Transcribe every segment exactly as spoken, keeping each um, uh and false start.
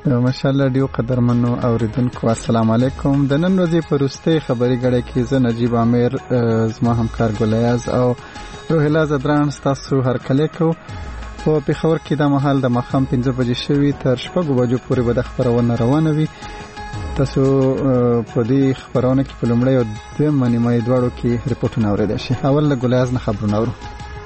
ماشاءالله ډیو قدرمنو اوریدونکو السلام علیکم. د نن ورځې په وروستۍ خبري غړې کې زه نجیب عامر زما همکار ګلیاز او روحیلا زدران ستاسو هرکلی کو. په پېښور کې د مهال د ماښام پنځه بجې شوي تر شپږو بجو پورې به د خپرونه روانه وي. تاسو په دې خپرونه کې په لومړۍ او دویمه نیمایي دواړو کې ریپورټونه اورېدای شئ. اول له ګلیاز نه خبرونه اورو.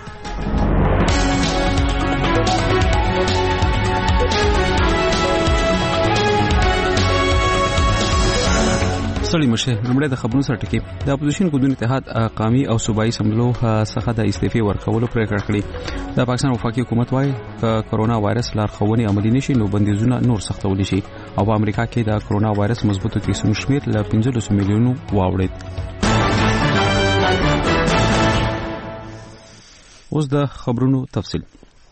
سړی مشه لمړی د خبرونو سره ټکی د اپوزیشن ګوندونو اتحاد قومي او صوبایي سملو څخه د استعفا ورکولو پریکړه کړې. د پاکستان وفاقي حکومت وايي ک کرونا وایرس لارښوونې عملي نشي نو بندیزونه نور سختول شي او په امریکا کې د کرونا وایرس مثبتو کیسونو شمېر له پنځلس میلیونو واوړید. اوس د خبرونو تفصیل.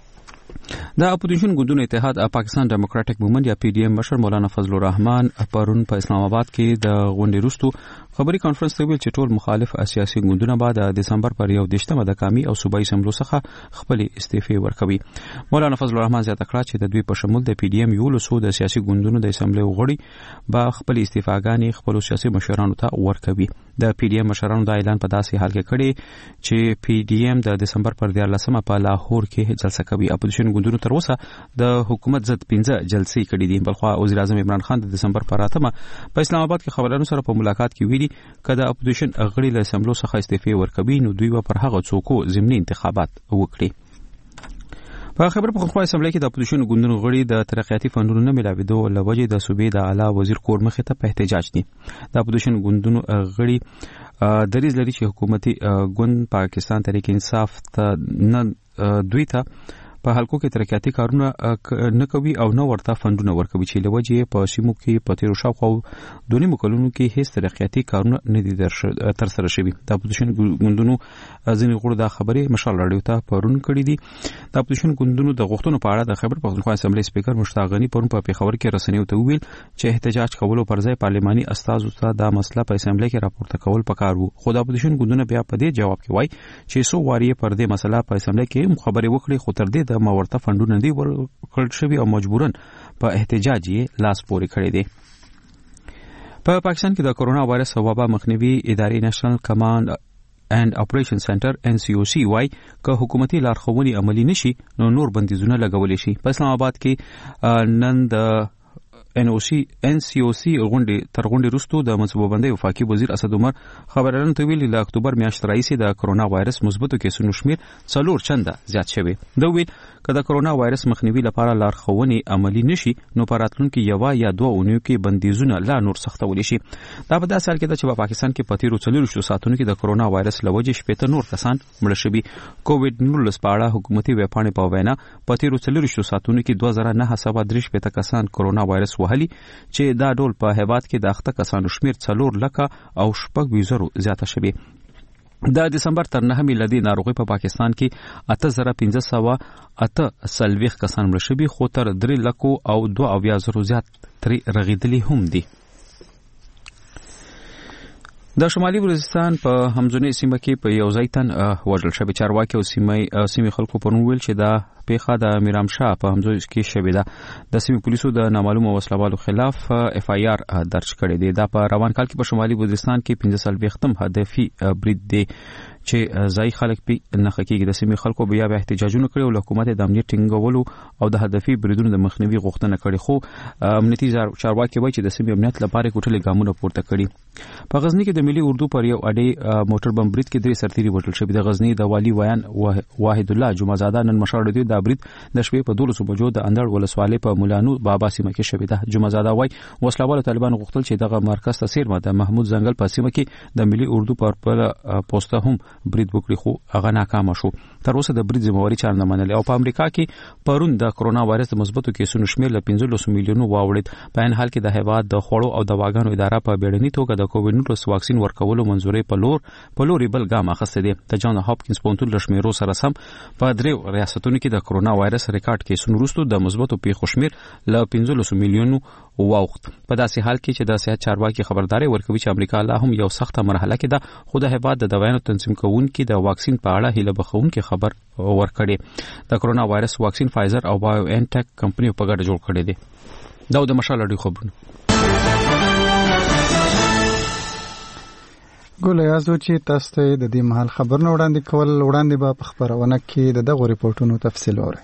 د اپوزیشن ګوندونو اتحاد پاکستان ډیموکراټک موومېنټ یا پی ډی ایم مشر مولانا فضل الرحمن پرون په اسلام آباد کې د غونډې وروسته خبري کانفرنس ته ویل چې ټول مخالف سیاسي ګوندونه بعد د دسمبر پر یو دیشتمه د قومي او صوبایي سملو څخه خپل استعفا ورکوي. مولانا فضل الرحمن زیاته کړه چې د دوی په شمول د پی ډی ایم یو لسو د سیاسي ګوندونو د اسمبلی غړي با خپل استعفاګانې خپل سیاسي مشرانو ته ورکوي. د پی ډی ایم مشرانو دا اعلان په داسې حال کې کړی چې پی ډی ایم د دسمبر پر دیارلسمه په لاهور کې جلسه کوي. اپوزیشن ګوندونو تر اوسه د حکومت ضد پنځه جلسې کړې دي. بلخوا وزیر اعظم عمران خان د دسمبر پر اتمه په اسلام آباد کې خبرانو سره په ملاقات کې ویلي کله د اپوزیشن غړي له اسمبلو څخه استعفا ورکوي نو دوی به پر هغه څوک ضمني انتخابات وکړي. په خبر په خپل اسمبلی کې د اپوزیشن ګوندونو غړي د ترقیاتي فندونو نه ملاویدو لوجه د صوبې د اعلی وزیر کور مخې ته په احتجاج دي. د اپوزیشن ګوندونو غړي دریځ لري چې حکومتي ګوند پاکستان تحریک انصاف ته نه دوی ته په حلقو کې ترقیاتي کارونه نه کوي او نه ورته فندونه ورکوي چې لوجه په سیمو کې په تیر شاوخوا دونی مکلونو کې هیڅ ترقیاتي کارونه نه دي تر سره شوي. د اپوزیشن ګوندونو ځینې غړو دا خبرې مشال راډیو ته پرون کړې دي. د اپوزیشن ګوندونو د غوښتنو په اړه د خبر پښتونخوا اسمبلی سپیکر مشتاق غنی پرون په پیښور کې رسنیو ته ویل چې احتجاج کولو پر ځای پارلماني استازو ته دا مسله په اسمبلی کې راپورته کول پکار وو. خو د اپوزیشن ګوندونو بیا په دې جواب کې وایي چې سو واری پر دې مسله په اسمبلی کې خبرې وکړي خو تر دې د مورته فندونه دی ورکړل شوی او مجبورن په احتجاج یې لاس پورې کړی دی. په پاکستان کې د کرونا وایرس وبا مخنیوي ادارې نېشنل کمانډ اینڈ اپریشن سنټر ان سی او سی وايي که حکومتي لارښوونې عملي نشي نو نور بندیزونه لګولې شي. په اسلام آباد کې نن د ان او سی ان سی او سی غونډې تر غونډې وروسته د منصوبه وفاقي وزیر اسد عمر خبرانو ته ویلي له اکتوبر میاشتې راهیسې د کرونا وایرس مثبتو کیسونو شمېر څلور چنده زیات شوی. دا ویل که د کرونا وایرس مخنیوي لپاره لارښوونې عملي نشي نو په راتلونکي یو یا دوه اونیو کې بندیزونه لا نور سختول شي. دا په داسې حال کې ده چې په پاکستان کې په تیرو څلوېښتو ساعتونو کې د کرونا وایرس له وجې شپېته نور کسان مړه شوي. کووډ نولس په اړه حکومتي ویبپاڼې په وینا په تیرو څلوېښتو ساعتونو کې دوه زره نهه سوه درې شپېته کسان کرونا وایرس وهلي چې دا ډول په هیواد کې د اخته کسانو شمېر څلور لکه او شپږ ویشت زرو زیاته شوي. د دسمبر تر نهه میلادي ناروغي په پاکستان کې اته زره پنځه سوه اته څلوېښت کسان مړه شوي خو تر درې لکو او دوه اویا زرو زیات ترې رغېدلي هم دي. د شمالي بلوچستان په همزونې سیمه کې په یو ځای تن وژل شوی. چارواکي او سیمې خلکو پرون ویل چې دا پیښه د میرامشاه په همزوی کې شوې ده. د سیمې پولیسو د نامعلومو وسلوالو خلاف اف آی آر درج کړی دی. دا په روان کال کې په شمالي بلوچستان کې پنځه څلوېښتم هدفي برید دی چې ځای خلک پی نه خکېږي. د سیمې خلکو بیا بیا احتجاجونه کړي او حکومت د امنیت ټینګولو او د هدفي بریدونو د مخنیوي غوښتنه کړې خو امنیتي چارواکي وایي چې د سیمې امنیت لپاره کوټلې ګامونه پورته کړي. په غزنی کې د ملي اردو پر یو اډې موټر بم برید کې درې سرتیري وژل شوي. د غزنی د والي ویان واحد الله جمعزاده نن مشال دی دا برید د شپې په دولسو بجو د اندړ ولسوالۍ په مولانو بابا سیمه کې شوې ده. جمعزاده وایي وسلوال طالبان غوښتل چې دغه مرکز ته سیرمه د محمود زنګل په سیمه کې د ملي اردو پر خپل پوسټه هم برید وکړي خو هغه ناکام شو. تر اوسه د برید ذمہواری چا نه منلې. او په امریکا کې پرون د کرونا وایرس د مثبتو کیسونو شمېر له پنځلس میلیونو واوړید. په ان حال کې د هیواد د خوړو او دواګانو اداره په بیړني توګه د کووډ نولس واکسین ورکولو منځوري په لور په لوري بل ګام اخیسته دي. د جان هاپکینز پونتون له شمیرو سره سم په درې ریاستونو کې د کرونا وایرس ریکارډ کیسونو وروسته د مثبتو پیښو شمېر له پنځلس میلیونو واوښت. په داسې حال کې چې د صحت چارواکي خبرداري ورکوي چې امریکا لا هم یو سخته مرحله کې ده خو د هیواد د دوايانو تنظیم کوونکي د واکسین په اړه هیله بخښونکي خبر ورکړي. د کرونا وایرس واکسین فایزر او بایو ان ټیک کمپنیو په ګډه جوړ کړی دی. دا د مشال اړي خبرونه ګول یازو چې تاسو ته د دې محل خبرونه وړاندې کول وړاندې به په خبرونه کې د دغه ریپورتونو تفصیل اورئ.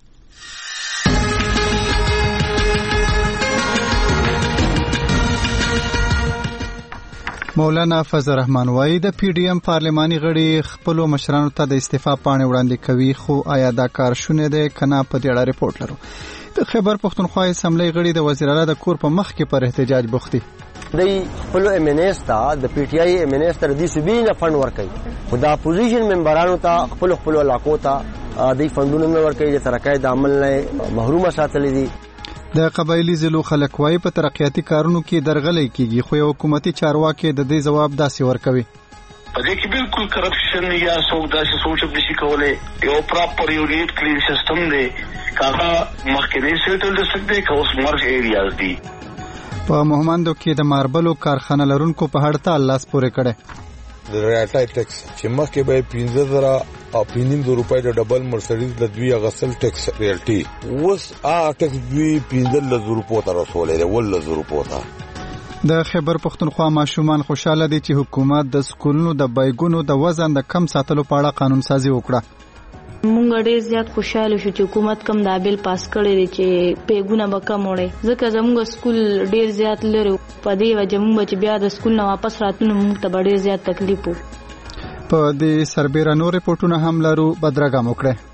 مولانا فضل الرحمن وايي د پی ډی ایم پارلماني غړي خپل مشرانو ته د استعفا پاڼې وړاندې کوي، خو آیا دا کار شونه دی کنه په دې اړه ریپورت لرو. د خیبر پښتونخوا اسمبلی غړي د وزیر اعلی د کور په مخ کې پر احتجاج بوختي. د خپل ایم ان ایس ته د پی ټی آی ایم ان ایس تر دې سبي نه فند ورکړي، خو د اپوزیشن ممبرانو ته خپل خپل علاقو ته د فندونو نه ورکړي چې ترکای د عمل نه محروم ساتل دي. د قبایلی ضلعو خلک وايي په ترقیاتي کارونو کې درغلې کیږي، خو یو حکومتي چارواکي د دې جواب داسې ورکوي. په دې کې بالکل کرپشن یا څوک داسې سوچ نشي کولای. یو پراپر یو نیټ کلین سیستم دی، کاغه مخکنی سیټل ډسټریکټ دی، که اوس مرج ایریاز دي. په موهمندو کې د ماربلو کارخانه لرونکو په هړتال لاس پورې کړي. د ریاټای ټیکس چې مخکې به پنځه زره او پنځه زره روپۍ د ډبل مرسډیز د دوی غسل ټیکس ریالټي اوس ا ټیکس دوی پنځه زره روپۍ ته رسولې ده ول زره روپۍ ته. د خیبر پښتونخوا ماشومان خوشاله دي چې حکومت د سکولونو د بایګونو د وزن د کم ساتلو په اړه قانون سازي وکړه. مونږ ډېر زیات خوشاله شو چې حکومت کم دا بیل پاس کړی دی چې پیګونه به کم وړي، ځکه زموږ سکول ډېر زیات لري. په دې وجه مونږ چې بیا د سکول نه واپس راتلو مونږ ته ډېر زیات تکلیف وو. په دې سربېره نور ریپورتونه هم لرو، بدرګه مو کړئ.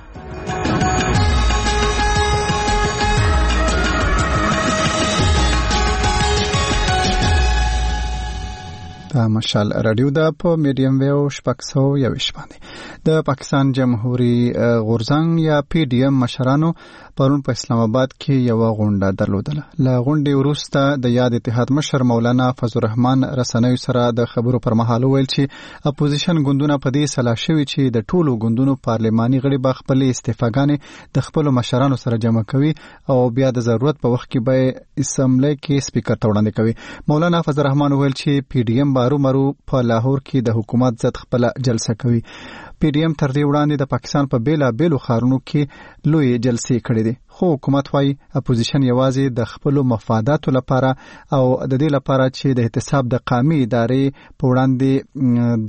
دا مشال رادیو دا په میډیم ویو شپږ سوه یوویشت باندې د پاکستان جمهوریت غورځنګ یا پی ډی ایم مشرانو پرون په اسلام آباد کې یو غونډه درلودله. له غونډې وروسته د یاد اتحاد مشر مولانا فضل الرحمن رسنیو سره د خبرو پر مهال ویل چې اپوزیشن ګوندونه په دې سلا شوي چې د ټولو ګوندونو پارلماني غړي به خپل استعفاګانې د خپل مشرانو سره جمع کوي او بیا د ضرورت په وخت کې به اسمبلی کې سپیکر ته وړاندې کوي. مولانا فضل الرحمن ویل چې پی ډی ایم بارو مرو په لاهور کې د حکومت ضد خپل جلسه کوي. پی ډی ایم تر دې وړاندې د پاکستان په بیلا بیلو ښارونو کې لوی جلسې کړې دي، خو حکومت وايي اپوزیشن یوازې د خپل مفاداتو لپاره او د دې لپاره چې د احتساب د قومي ادارې په وړاندې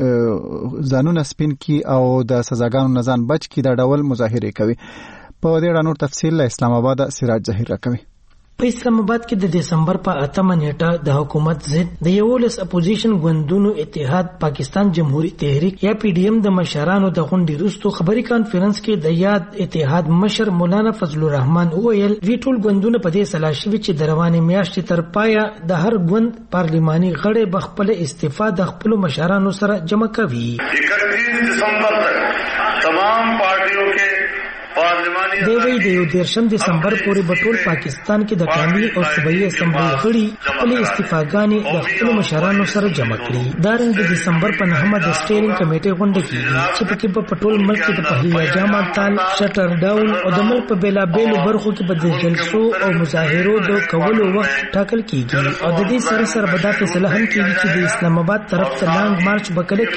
د ځانونه سپین کی او د سزاګانو نه ځان بچ کی دا ډول مظاهره کوي. په دې اړه نور تفصیل له اسلام آباد سراج ظهیر راکوي. په اسلام آباد کې د دسمبر په اتمه نیټه د حکومت ضد د یولس اپوزیشن ګوندونو اتحاد پاکستان جمهوریت تحریک یا پی ډی ایم د مشرانو د غونډې وروسته خبري کانفرنس کې د یاد اتحاد مشر مولانا فضل الرحمن وویل وی ټول ګوندونه په دې سلا شوي چې د روانې میاشتې تر پایه د هر ګوند پارلماني غړي به خپل استعفا د خپل مشرانو سره جمع کوي. اکتیس دسمبر تک تمام پارټیوں کے دی وی د یو دیرشم دسمبر پورې په ټول پاکستان کې د قومي او صوبایي اسمبلی غړي خپل استعفاګانې د خپل مشرانو سره جمع کړي. دا رنګ د دسمبر په نهمه د سټیرینګ کمیټې غونډه کیږي چې پکې په ټول ملک کې د پهیا جامع تال شټر ډاون او د ملک په بیلا بیلو برخو کې په د جلسو او مظاهرو د کولو وخت ټاکل کیږي او د دې سره سره به دا فیصله هم کیږي چې د اسلام آباد طرف ته لانګ مارچ وکړل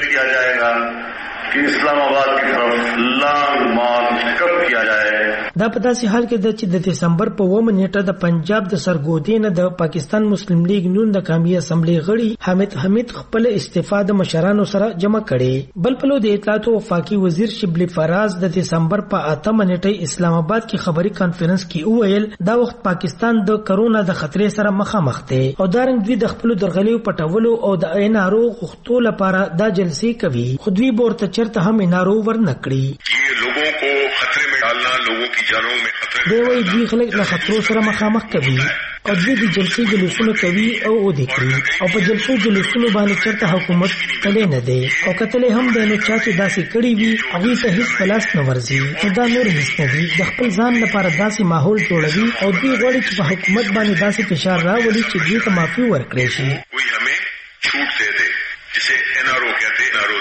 کیږي کہ اسلام آباد کی طرف لانگ مارچ کب کیا جائے. دا په داسې حال کې د چې د دسمبر په اوومه نیټه د پنجاب د سرګودې نه د پاکستان مسلم لیگ نون د قومي اسمبلی غړي حامد حمید خپل استعفا د مشرانو سره جمع کړي. بل پلو د اطلاعات او وفاقي وزیر شبلی فراز د دسمبر په اتمه نیټه اسلام آباد کې خبري کانفرنس کې وویل دا وخت پاکستان د کرونا د خطرې سره مخامخ دی او دا رنګ دوی د خپل درغلیو پټولو او د عین ناروغ غوښتو لپاره دا جلسې کوي، خو دوی ورته چرته هم نارو ورنکړي. یہ لوگوں کو خطرے میں ڈالنا، لوگوں کی جانوں میں خطرے دی وی دوی خلک له خطرو سره مخامخ کوي او دوی د جلسې جلوسونه کوي او ودی کوي او په جلسو جلوسونو باندې چرته حکومت تللی نه دی او کتلې هم د نو چا چې داسې کړي وي هغه ته هیڅ پلاس نه ورځي. دا نور هیڅ نه دي، د خپل ځان لپاره داسې ماحول جوړوي او دوی غواړي چې په حکومت باندې داسې فشار راولي چې دوی ته معافي ورکړي شي. کوئی ہمیں چھوٹ دے دے، جسے این آر او کہتے ہیں، این آر او دے دے.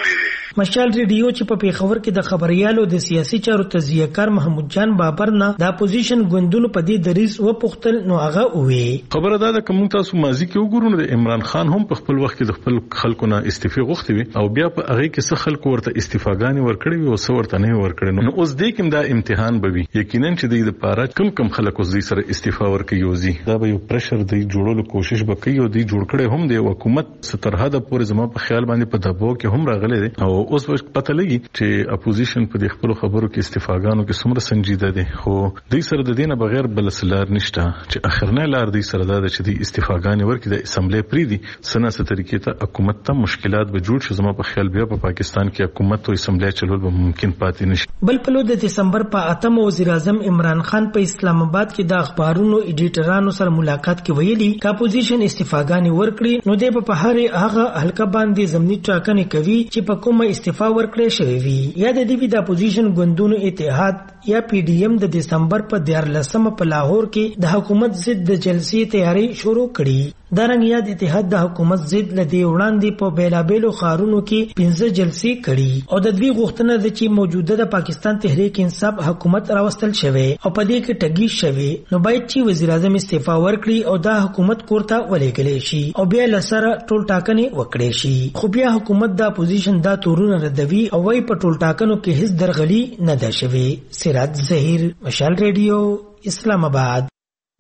مشال ریډیو چې په پیښور کې د خبريالو د سیاسي چارو تجزیه کار محمود جان بابر نه د اپوزیشن ګوندونو په دې دریز و پختل نو هغه وې خبره ده کوم تاسو مازی کې وګورئ د عمران خان هم په خپل وخت کې د خپل خلکو نه استعفا غوښتي وي او بیا په هغه کې څه خلکو ورته استعفاګانی ورکړي وي او څه ورته نه ورکړي نو اوس دې کوم دا امتحان به وي یقینا چې د لپاره کم کم خلکو زی سره استعفا ورکړي یوزي دا به یو پرشر دی جوړولو کوشش وکړي او دی جوړ کړي هم دی حکومت سترها د پورې زما په خیال باندې په دباو کې هم راغلي دي او اوس پته لګي چې اپوزیشن په دې خپل خبرو کې استعفاګانو کې څومره سنجیده دي خو دوی سره د دینه بغیر بل سلار نشته چې اخرنه لار دوی سره دا چې د استعفاګانې ورکړي د اسمبلی پری دي سنه ست طریقې ته حکومت ته مشکلات به جوړ شي زما په خیال بیا په پاکستان کې حکومت او اسمبلی چلول به ممکن پاتې نشي بل په لور د دسمبر په اتم وزیر اعظم عمران خان په اسلام آباد کې د اخبارونو ایډیټرانو سره ملاقات کې ویلي چې اپوزیشن استعفاګانې ورکړي نو د په هر هغه حلقه باندې ضمني ټاکنې کوي چې په کومه استعفا ورکړي شوی وي یا د دې د اپوزیشن ګوندونو اتحاد یا پی ډی ایم د دسمبر په دیارلسمه په لاهور کې د حکومت ضد د جلسې تیاری شروع کړي دارنګ یاد اتحاد د حکومت ضد لدی وړاندې په بیلابېلو ښارونو کې پنځه جلسې کړي او د دوی غوښتنه ده چې موجوده د پاکستان تحریک انصاف حکومت راوستل شوی او په دې کې ټګي شوی نو باید چې وزیر اعظم استعفا ورکړي او دا حکومت کورته ولېږلی شي او بیا لسره ټول ټاکنې وکړي شي خو بیا حکومت د اپوزیشن دا تورونه ردوي او وايي په ټول ټاکنو کې هیڅ درغلي نه ده شوی سراج ظهیر مشال ریډیو اسلام آباد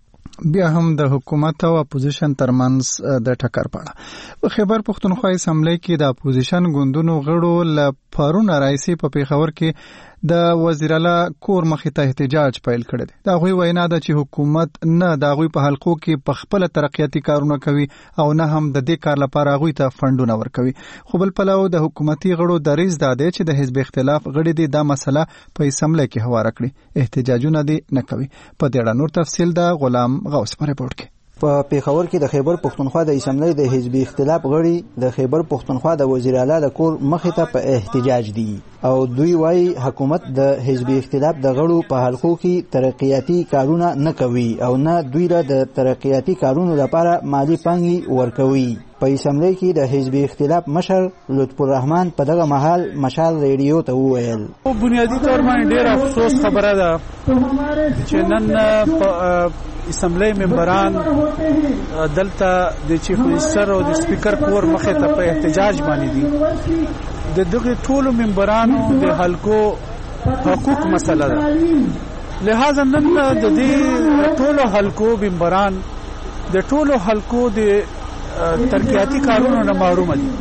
بیا هم د حکومت او اپوزیشن ترمنځ د ټکر پاړه په خیبر پښتونخوا اسمبلی کې د اپوزیشن ګوندونو غړو ل پرون راځي په پیښور کې د وزیر اعلی کور مخې ته احتجاج پیل کړی دی دا غوي وینا ده چې حکومت نه دا غوي په حلقو کې په خپل ترقیاتي کارونه کوي او نه هم د دې کار لپاره غوي ته فندونه ورکوي خو بل پلو د حکومتي غړو دریز دا دی چې د حزب اختلاف غړي دي دا مسله په اسمبلی کې هواره کړي احتجاجونه دي نه کوي په دې اړه نور تفصیل دا غلام غوث په رپورت کې په پیښور کې د خیبر پښتونخوا د اسمبلی د حزب اختلاف غړي د خیبر پښتونخوا د وزیر اعلی د کور مخې ته په احتجاج دي او دوی وايي حکومت د حزب اختلاف د غړو په حلقو کې ترقیاتي کارونه نه کوي او نه دوی را د ترقیاتي کارونو لپاره مالی پانګي ورکوي په اسمبلی کې د حزب اختلاف مشر لطف الرحمن په دغه مهال مشال ریډیو ته وویل بنیادی طور باندې ډېر افسوس خبره ده چې نن په اسمبلی ممبران دلته د چیف منسٹر او د سپیکر کور مخې ته په احتجاج باندې دي د دغه ټولو ممبرانو د حلقو حقوق مسله ده لہذا نن د دې ټولو حلقو ممبران د ټولو حلقو د ترقیاتي کارونو نه محروم دي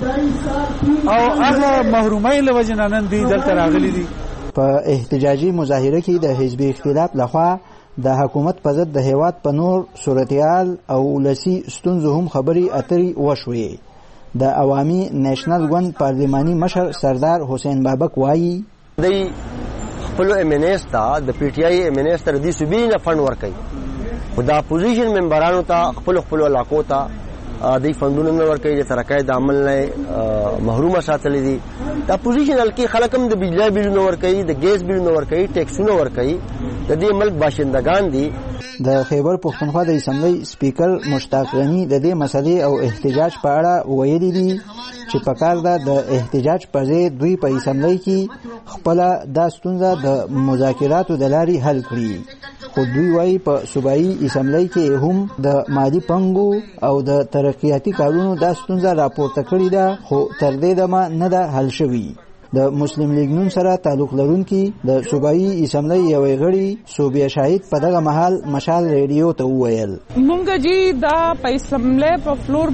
او هغه محرومۍ له وجې نه نن دوی دلته راغلي دي په احتجاجي مظاهره کې د حزب اختلاف لخوا د حکومت په ضد د هیواد په نور صورتحال او ولسي ستونزو هم خبري اتري وشوې د عوامي نېشنل ګوند پارلماني مشر سردار حسین بابک وایي دی خپل ایم ان ایس ته د پی ټی آی ایم ان ایس تر دې صوبې نه فند ورکړي خو د اپوزیشن ممبرانو ته خپل خپل علاقو ته د فندونو نه ورکړي د ترقۍ د عمل نه محرومه ساتلې دي د اپوزیشن حلقې خلک هم د بجلی بیلونه ورکوي د ګیس بیلونه ورکوي ټیکسونه ورکوي د دې ملک باشندگان دي د خیبر پښتونخوا د اسمبلی سپیکر مشتاق غنی د دې مسلې او احتجاج په اړه ویلي دي چې په کار ده د احتجاج په ځای دوی په اسمبلی کې خپل د ستونزه د مذاکراتو د لارې حل کړي خو دوی وايي په صوبایي اسمبلی کې هم د مالی پنګو او د ترقیاتي کارونو د ستونزه راپورته کړې ده خو تر دې دمه نه ده حل شوی د مسلم لیگ نون سره تعلق لرونکي د صوبایي اسمبلی یوې غړي صوبیه شاهد په دغه مهال مشال ریډیو ته وویل مونږ جی دا په اسمبلی په فلور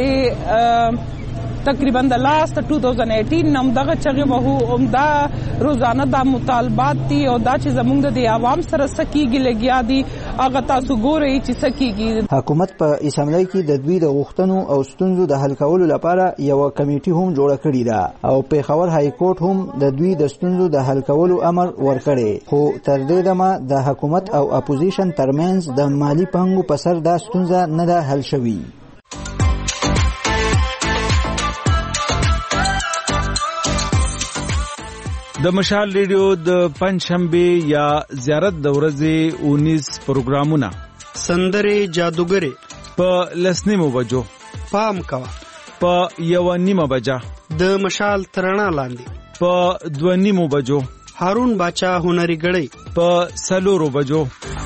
باندې تقریبا د لاست دو هزار اٹھارہ نم دغه چغه وو هم دا روزانه دا مطالبات دي او دا چې زمونږ د عوام سره سکیږي لګیا دي هغه تاسو ګورئ چې سکیږي حکومت په اسمبلی کې د دوی د غوښتنو او ستونزو د حل کولو لپاره یو کمیټي هم جوړه کړې ده او پیښور های کورټ هم د دوی د ستونزو د حل کولو امر ورکړي خو تر دې دمه د حکومت او اپوزیشن ترمنځ د مالی پنګو په سر دا ستونزه نه ده حل شوی د مشال ریډیو د پنځشنبه یا زیارت د ورځې انیس پروګرامونه سندره جادوګری په لسنیمو بجو پام کوا په یو نیمه بجا د مشال ترنا لاندې په دوه نیمو بجو، هارون باچا هنري غړي په سلورو بجو.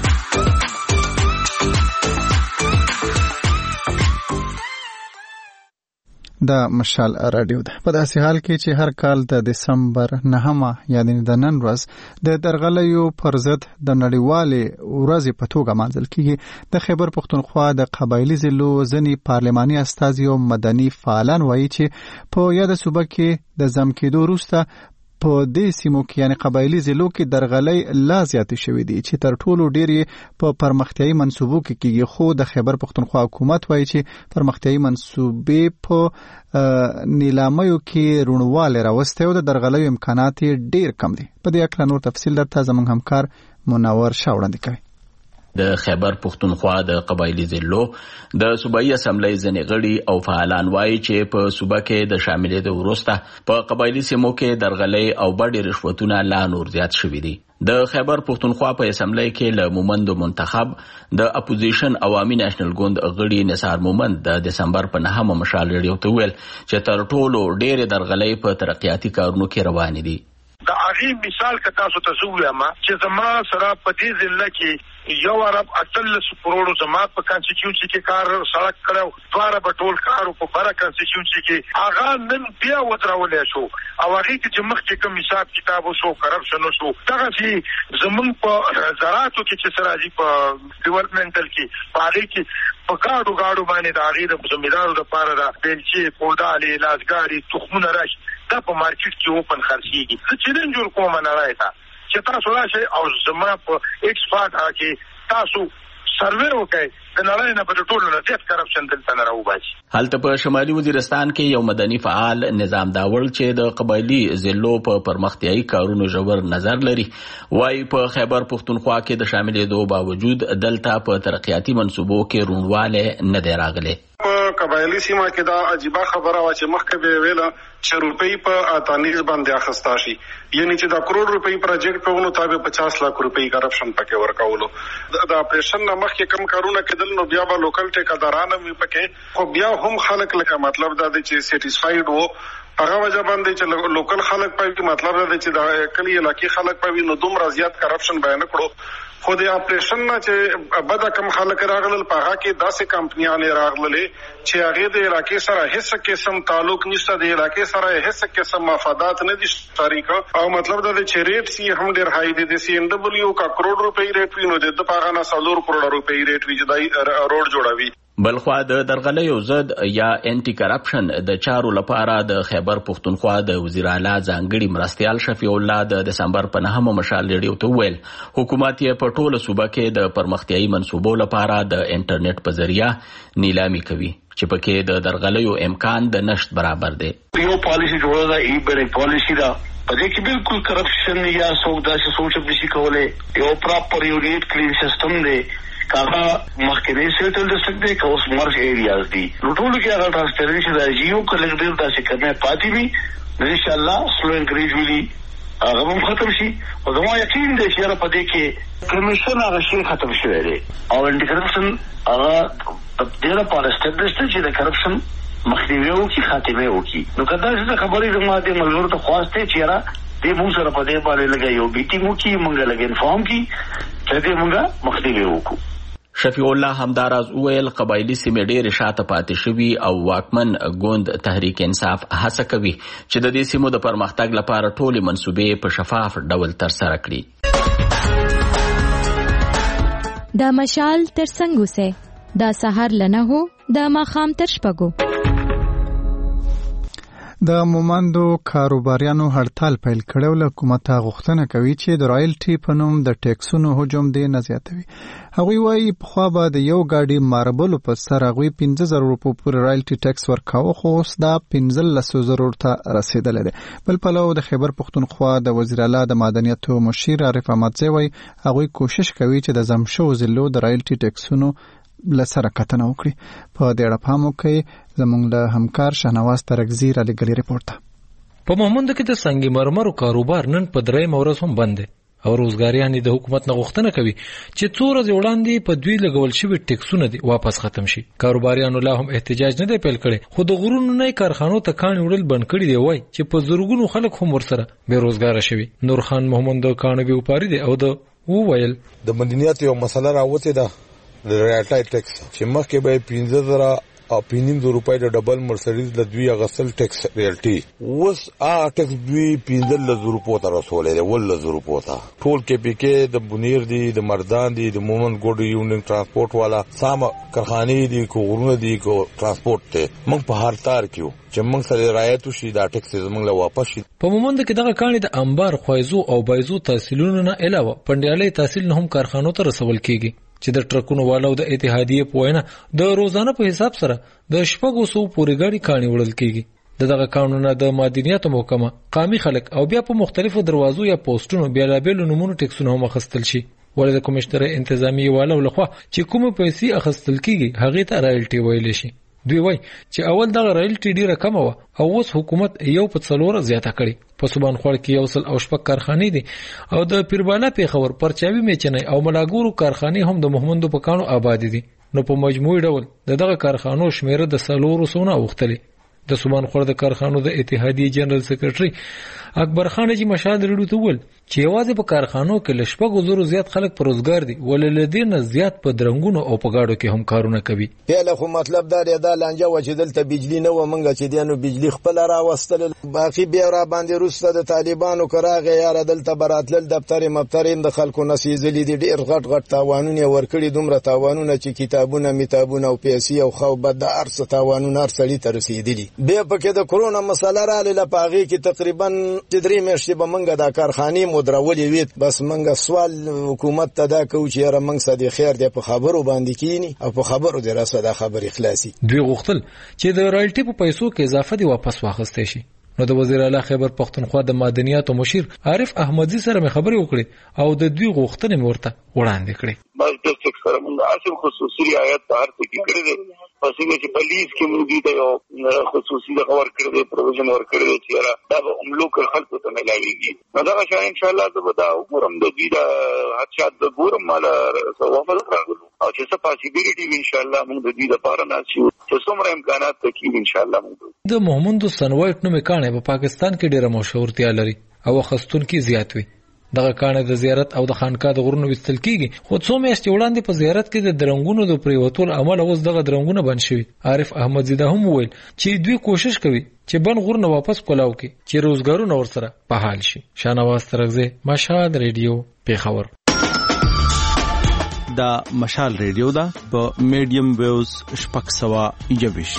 د مشال رادیو ده. په داسې حال کې چې هر کال د دسمبر نهمه یعنی د نن ورځ د درغلیو پر ضد د نړیوالې ورځې په توګه مانځل کیږي، د خیبر پښتونخوا د قبایلی ضلعو ځینې پارلماني استازي او مدني فعالان وایي چې په یاده صوبه کې د ضم کېدو وروسته په دې سیمو کې یعنی قبایلی ضلعو کې درغلۍ لا زیاتې شوې دي چې تر ټولو ډېر یې په پرمختیایي منصوبو کې کېږي. خو د خیبر پښتونخوا حکومت وایي چې پرمختیایي منصوبې په نیلامیو کې رونواله راوستي او د درغلیو امکانات ډېر کم دي. په دې اړه نور تفصیل درته زموږ همکار منور شاه وړاندې کوي. د خیبر پښتونخوا د قبایلی ضلعو د صوبایي اسمبلی ځینې غړي او فعالان وایي چې په صوبه کې د شاملېدو وروسته په قبایلی سیمو کې درغلۍ او بډې رشوتونه لا نور زیات شوي دي. د خیبر پښتونخوا په اسمبلی کې له مومندو منتخب د اپوزیشن عوامي نېشنل ګوند غړي نثار مومند د دسمبر په نهمه مشال ریډیو ته ویل چې تر ټولو ډېرې درغلۍ په ترقیاتي کارونو کې روانې دي. د هغه مثال که تاسو ته ووایم چې زما سره په دې ضلع کې یو عرب اتلس کروڑو زما په کانسټیټیوشن کې کار سړک کړو، دواره په ټول کارو په بره کانسټیټیوشن کې هغه نن بیا ودرولې شو او هغه کې مخکې کوم حساب کتاب وشو، کرپشن وشو. دغه چې زمون په زراعتو کې چې سره دي په ډیولپمنټل کې په هغه کې په کاډو گاډو باندې د هغه د زمیدارو لپاره د بلچې پودالې لازګاری تخمونه راشي دا په مارکیټ کې اوپن خرڅيږي. چې نن جوړ کوم نه راځي چې تاسو راشي او زما په ایکسپورت کې تاسو سروې وکړئ د نړۍ نه په ټولو نه زیات کرپشن دلته نه راوباسي. هلته په شمالي وزیرستان کې یو مدني فعال نظام داول چې د قبایلی ضلعو په پرمختیایي کارونو ژور نظر لري وايي په خیبر پښتونخوا کې د شاملېدو باوجود دلته په ترقیاتي منصوبو کې رونواله نه دی راغلی. په قبایلی سیمه کې دا عجیبه خبره وا چې مخکې به ویله چې روپۍ په اتانیز باندې اخستا شي، یعنی چې دا کروڑ روپۍ پروجیکټ په ونو تابع پچاس لک روپۍ کرپشن پکې ورکولو. د اپریشن نه مخکې کم کارونه کېدل نو بیا به لوکل ټیکاداران هم پکې، خو بیا هم خلک لکه مطلب دا دی چې سیټیسفاید وو هغه وجه باندې چې لوکل خلک پوي، مطلب دا دی چې د کلی علاقې خلک پوي نو دومره زیات کرپشن بیان کړو. خو د اپریشن نه چې بد کم خلک راغلل په هغه کې داسې کمپنیانې راغللې چې هغه د علاقې سره هیڅ قسم تعلق نشته، د علاقې سره هیڅ قسم مفادات نه دي شریک او مطلب دا چې ریټ سي هم ډیر هاي دي. د سی ان ډبلیو کا کروڑ روپۍ ریټ وینو د پاغه نه سلور کروڑ روپۍ ریټ وی جدای روډ جوړوي. بلخوا د درغلیو ضد یا انټي کرپشن د چارو لپاره د خیبر پښتونخوا د وزیر اعلی ځانګړي مرستيال شفیع الله د دسمبر په نهمه مشال ریډیو ته ویل حکومت یې په ټوله صوبه کې د پرمختیایي منصوبو لپاره د انټرنیټ په ذریعہ نیلامي کوي چې پکې د درغلیو امکان د نشټ برابر دی. یو پالیسی جوړه ده، ای بر پالیسی ده په دې کې بالکل کرپشن یا څوک داسې سوچ نشي کولای. یو پراپر یونیټ کلین سیستم دی کاغه مخکې سیټل د سکتے که اوس مرج ایریاز دي نو ټول کې هغه ټرانسپیرنسي راځي او کله ډیر داسې کنه پاتې وي ان شاء الله سلو اینڈ گریجولی هغه هم ختم شي. او زموږ یقین دی چې په دې کې کمیشن هغه شی ختم شوی دی او انټي کرپشن هغه ډیر په اسټابلیشډ چې د کرپشن مخنیوي او کی خاتمه وکي. نو کدا چې خبرې زموږ د ملګرو ته خواسته چې را دې موږ سره په دې باندې لګي یو میټینګ وکي، موږ لګي انفارم کی چې دې موږ مخنیوي وکړو. شفیع الله همداراز ویل قبایلی سیمې ډېرې شاته پاتې شوي او واکمن ګوند تحریک انصاف هڅه کوي چې د دې سیمو د پرمختګ لپاره ټولې منصوبې په شفاف ډول ترسره کړي. دا مشال تر څنګه سه دا سحر لنه هو دا ماخام تر شپږو. د مومندو کاروباریانو هړتال پیل کړو. له حکومت غوښتنه کوي چې د رایلټي په نوم د ټیکسونو حجم دې نه زیاتوي. هغوی وایي پخوا به د یو ګاډي ماربلو په سر هغوی پنځه زره روپو پورې رایلټي ټیکس ورکاوه، خو اوس دا پنځلسو زرو ته رسیدلی دی. بل پلو د خیبر پښتونخوا د وزیر اعلی د معدنیاتو مشیر عارف احمدزی وایي هغوی کوشش کوي چې د ضم شوو ضلعو د رایلټي ټیکسونو لسره کتنه وکړي. په دې اړه پام وکړئ. زموږ له همکار شهنواز ترکزي رالیږلي ریپورټ ته. په مومندو کې د سنگ مرمرو کاروبار نن په درېیمه ورځ هم بند دی. او روزګاریان د حکومت نه غوښتنه کوي چې څو ورځې وړاندې په دوی لګول شوی ټیکسونه دي واپس ختم شي. کاروباریانو لا هم احتجاج نه دی پیل کړی، خو د غرونو نه کارخانو ته کاڼي وړل بند کړي دی، وای چې په زورګونو خلک هم ورسره بې روزګار شوي. نور خان محمد د کانوي وپاري دی او د وویل د مدنیت یو مسله راوته ده د ریالټي ټیکس چې مخکې به پنځه زره او پینځه زره روپۍ د ډبل مرسډیز د دوی غسل ټیکس ریالټي اوس ا ټیکس دوی پنځه زره روپۍ ته رسولې ده ول زره روپۍ ته ټول کې پی کې د بنیر دي د مردان دي د مومن ګوډ یونین ترانسپورت والا سام کارخانه دي کو غرونه دي کو ترانسپورت ته موږ په هر تار کېو چې موږ سره رعایت وشي دا ټیکس زموږ له واپس شي. په مومند کې دغه کاڼي د انبار خوایزو او بایزو تحصیلونو نه علاوه پنډیالي تحصیل نه هم کارخانو ته رسول کیږي چې د ټرکونو والو د اتحادیه په وینا د روزانه په حساب سره د شپږو سو پورې ګاډي کاڼي وړل کیږي. د دغه قانون د مدنیت محکمه قامي خلک او بیا په مختلفو دروازو یا پوسټونو بیلابل نمونه ټیکسونه هم اخیستل شي. ولې د کمشنر انتظامی والو لخوا چې کومه پیسې اخیستل کیږي هغه ته رایلټي ویل شي. دوی وای چې اول دغه رایلټي ډیره کم و او اوس حکومت یو په څلور زیاته کړي. په سبان خور کې یو سل او شپږ کارخانې دي او د پیربالا پیښور پرچاوي میچنې او ملاګورو کارخانې هم د محمدو په کانو آباد دي. نو په مجموعي ډول دغه کارخانو شمیره د سلورو سونه اوختلې. د سبان خور د کارخانو د اتحادیه جنرال سیکریټري اکبر خان جی مشاد رډو ته ول چې یوازې په کارخانو کې لشپږ زرو زیات خلک پر روزګار دي ولې لدین زیات په درنګونو او په گاډو کې هم کارونه کوي. پیله خو مطلب دا دی دا لانجه و چې دلته بجلی نه و منګه چې دینو بجلی خپل را وستل باقي بیا را باندې روسته د طالبانو کراغه یاره دلته براتل دفتر مفترین د خلکو نسیزلی دي ډیر غټ غټ تاوانونه ورکړي دومره تاوانونه چې کتابونه میتابونه او پیسې او خو بد د ارس تاوانونه ارسلي تر رسیدلی. بیا پکې د کرونا مسله را لپاره کې تقریبا چې درې میاشتې به منګه د کارخانې مدرولې وي بس منګه سوال حکومت ته دا کوي چې را منګ سده خیر دی په خبرو باندې کینی او په خبرو دی راسه د خبر اخلاصي. دوی غوښتل چې د رایلټي په پیسو کې اضافه دی واپس واخستې شي. نو د وزیر اعلی خیبر پختونخوا د مدنیات او مشیر عارف احمدزي سره مې خبرې وکړې او د دوی غوښتنې ورته وړاندې کړې. بس د ټیکس سره موږ اصل خصوصي رعایت په هر څه کې کړی دی پسې چې پولیس کې موږ د یو خصوصي د خبر کړی دی پروویژن ور کړی دی چې دا به هم لوکل خلکو ته ملاويږي. نو دا شان ان شاء الله زه به دا وګورم د دې د حادثات د ګورم مال وفل راغلو او چې څه پاسیبিলিټي ان شاء الله موږ د دې لپاره ناسیو چې څومره امکانات تکي ان شاء الله موږ د محمد سنوایټ نوم کانه په پاکستان کې ډیره مشهورتیا لري او خستون کې زیات وي. دغه کانه د زیارت او د خانقاه د غرونو وستل کیږي خو څو میاشتې وړاندې په زیارت کې د درنګونو د پریوتول عمل اوس دغه درنګونه بند شوي. عارف احمدزي دا هم وویل چې دوی کوشش کوي چې بن غرونه واپس کولاو کې چې روزګارونه ورسره په حال شي. شانواز ترغزه مشهد ریډیو پیښور. دا مشال ریډیو دا په میډیم ویوز شپږ سوه یوویش.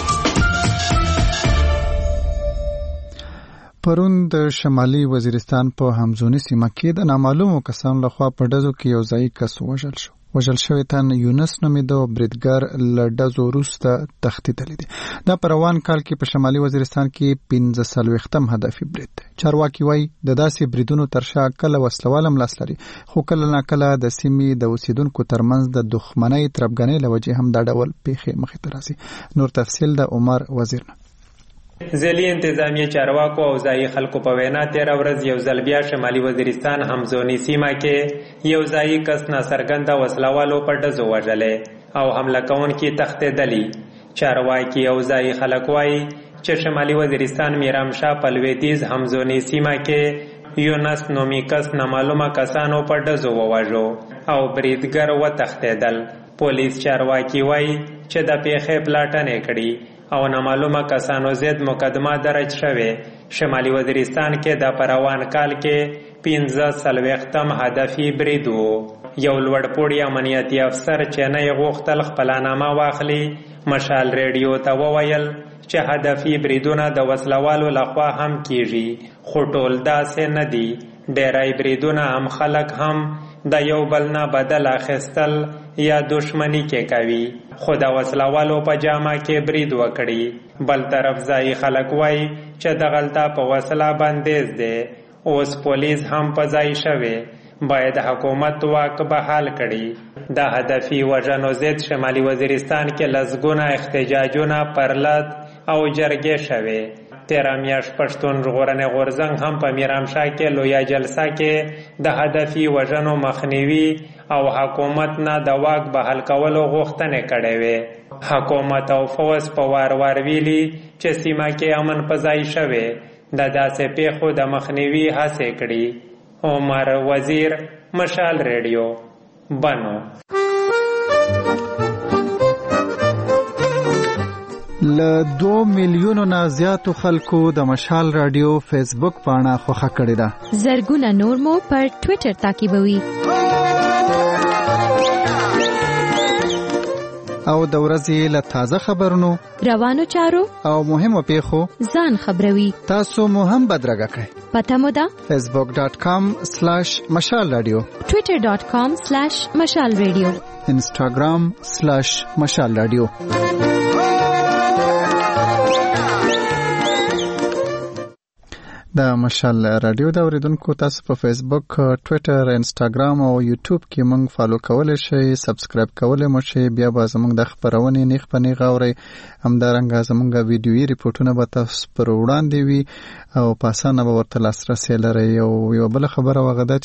پرون د شمالي وزیرستان په همزونی سیمه کې د نامعلومو کسانو لخوا په ډزو کې یو ځای کس وژل شو. وژل شوی تن یونس نومیده بریدګر له ډزو وروسته تښتېدلی دی. دا په روان کال کې په شمالي وزیرستان کې پنځه څلوېښتم هدفي برید دی. چارواکي وایي د داسې بریدونو تر شا کله وسلوال هم لاس لري خو کله ناکله د سیمې د اوسیدونکو ترمنځ د دښمنۍ تربګنۍ له وجې هم دا ډول پیښې مخې ته راځي. نور تفصیل د عمر وزیر نه. ځلي انتظامیه چارواکو او ځایي خلکو په وینا تیره ورځ یو ځل بیا شمالي وزیرستان همزونی سیمه کې یو ځایي کس ناڅرګنده وسلوالو په ډزو وژلی او حمله کوونکي تښتېدلي. چارواکي او ځایي خلک وایي چې شمالي وزیرستان میرامشاه په لویدیځ همزونی سیمه کې یونس نومي کس نامعلومه کسانو په ډزو وواژو او بریدګر وتښتېدل. پولیس چارواکي وایي چې د پیښې پلاټنې کړي او نامعلومه کسانو ضد مقدمه درج شوې. شمالي وزیرستان کې د پروان کال کې پنځه څلوېښتم هدفي برید و. یو لوړپوړی امنیتي افسر چې نه یې غوښتل خپله نامه واخلي مشال ریډیو ته وویل چې هدفي بریدونه د وسلوالو لخوا هم کیږي خو ټول داسې نه دي. ډیری بریدونه هم خلک هم د یو بل نه بدل اخیستل یا دشمنی کې کوي خو د وسلوالو په جامه کې برید وکړي. بل طرف ځایي خلک وایي چې دغلته په وسله بندیز دی. اوس پولیس هم په ځای شوی باید حکومت واک بحال کړي. د هدفي وژنو ضد شمالي وزیرستان کې لسګونه احتجاجونه پرلط او جرګې شوې. تیرا میاشت پښتون ژغورنې غورځنګ هم په میرامشاه کې لویه جلسه کې د هدفي وژنو مخنیوي او حکومت نه د واک بحال کولو غوښتنې کړې وې. حکومت او فوز په وار وار ویلي چې سیمه کې امن پځای شوی د داسې پیښو د مخنیوي هڅې کړي. عمر وزیر، مشال ریډیو، بنو. له دوه میلیونو نه زیاتو خلکو د مشال رادیو فیسبوک پاڼه خوښه کړې ده. زرګونه نور مو پر ټوئیټر تعقیبوي. او د ورځې له تازه خبرونو، روانو چارو او مهمو پیښو ځان خبروي. تاسو مو هم بدرګه کړئ. پته مو ده فیسبوک ډاٹ کام سلیش مشال رادیو، ټوئیټر ډاٹ کام سلیش مشال رادیو، انسټاګرام سلیش مشال رادیو. د مشال رادیو د اوریدونکو تاسو په فیسبوک، ټوئیټر، انسټاګرام او یوټیوب کې موږ فالو کولای شئ، سبسکرایب کولای مو شئ. بیا به زموږ د خبرونې نیخ په نیغ اورئ. همدارنګه زموږ ویډیويي ریپورټونه به تاسو پر وړاندې وي او په اسانه به ورته لاسرسی لرئ. او یو بل خبره وغه ده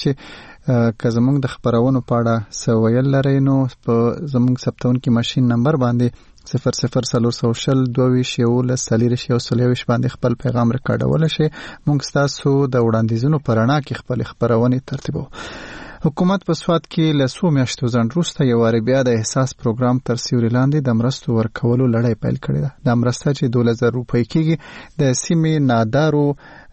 چې که زموږ د خبرونو په اړه څه ویل لرئ نو په زموږ ثبتونکي ماشین نمبر باندې صفر صفر څلور سوه شل دوه ویشت یولس څلېرویشت یو سل یوویشت باندې خپل پیغام ریکارډولی شئ. موږ ستاسو د وړاندیزونو په رڼا کې خپلې خپرونې ترتیبوو. حکومت په سوات کې له څو میاشتو ځنډ وروسته یو وارې بیا د احساس پروګرام تر سیوري لاندې د مرستو ورکولو لړۍ پیل کړې ده. دا مرسته چې دولس زره روپۍ کېږي د سیمې نادارو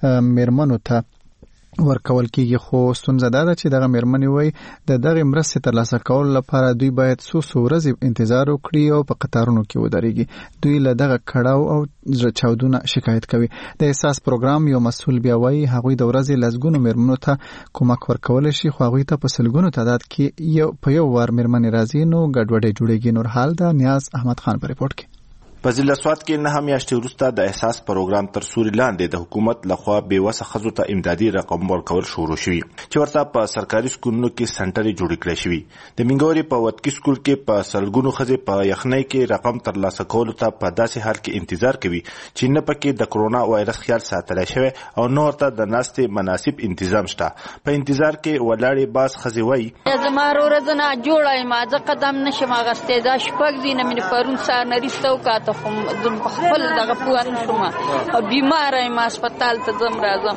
میرمنو ته ورکول کېږي. خو ستونزه دا ده چې دغه میرمنې وایي د دغې مرستې ترلاسه کولو لپاره دوی باید څو څو ورځې انتظار وکړي او په قطارونو کې ودرېږي. دوی له دغه کړاو او زړه چاودونه شکایت کوي. د احساس پروګرام یو مسؤل بیا وایي هغوی د ورځې لسګونو میرمنو ته کومک ورکولی شي، خو هغوی ته په سلګونو تعداد کې یو په یو وار میرمنې راځي نو ګډوډۍ جوړېږي. نور حال ده نیاز احمد خان په ریپورټ کې. په ضلع سوات کې نه میاشتې وروسته د احساس پروګرام تر سوري لاندې د حکومت لخوا بېوسه ښځو ته امدادي رقم ورکول شروع شوي چې ورته په سرکاري سکولونو کې سنټرې جوړې کړې شوي. د منګورې په وتکي سکول کې په سلګونو ښځې په یخنۍ کې رقم ترلاسه کولو ته په داسې حال کې انتظار کوي چې نه پکې د کرونا وایرس خیال ساتلی شوی او نه ورته د ناستې مناسب تنظیم شته. په انتظار کې ولاړې باز ښځې وایي زما ورځ نه جوړه یم، زه قدم نشم اخیستی. دا شپږ دینه مې پرون سهار نه رسته وکاته خو خپل دغه پوه نه شوم او بیماره یم، هسپتال ته ځم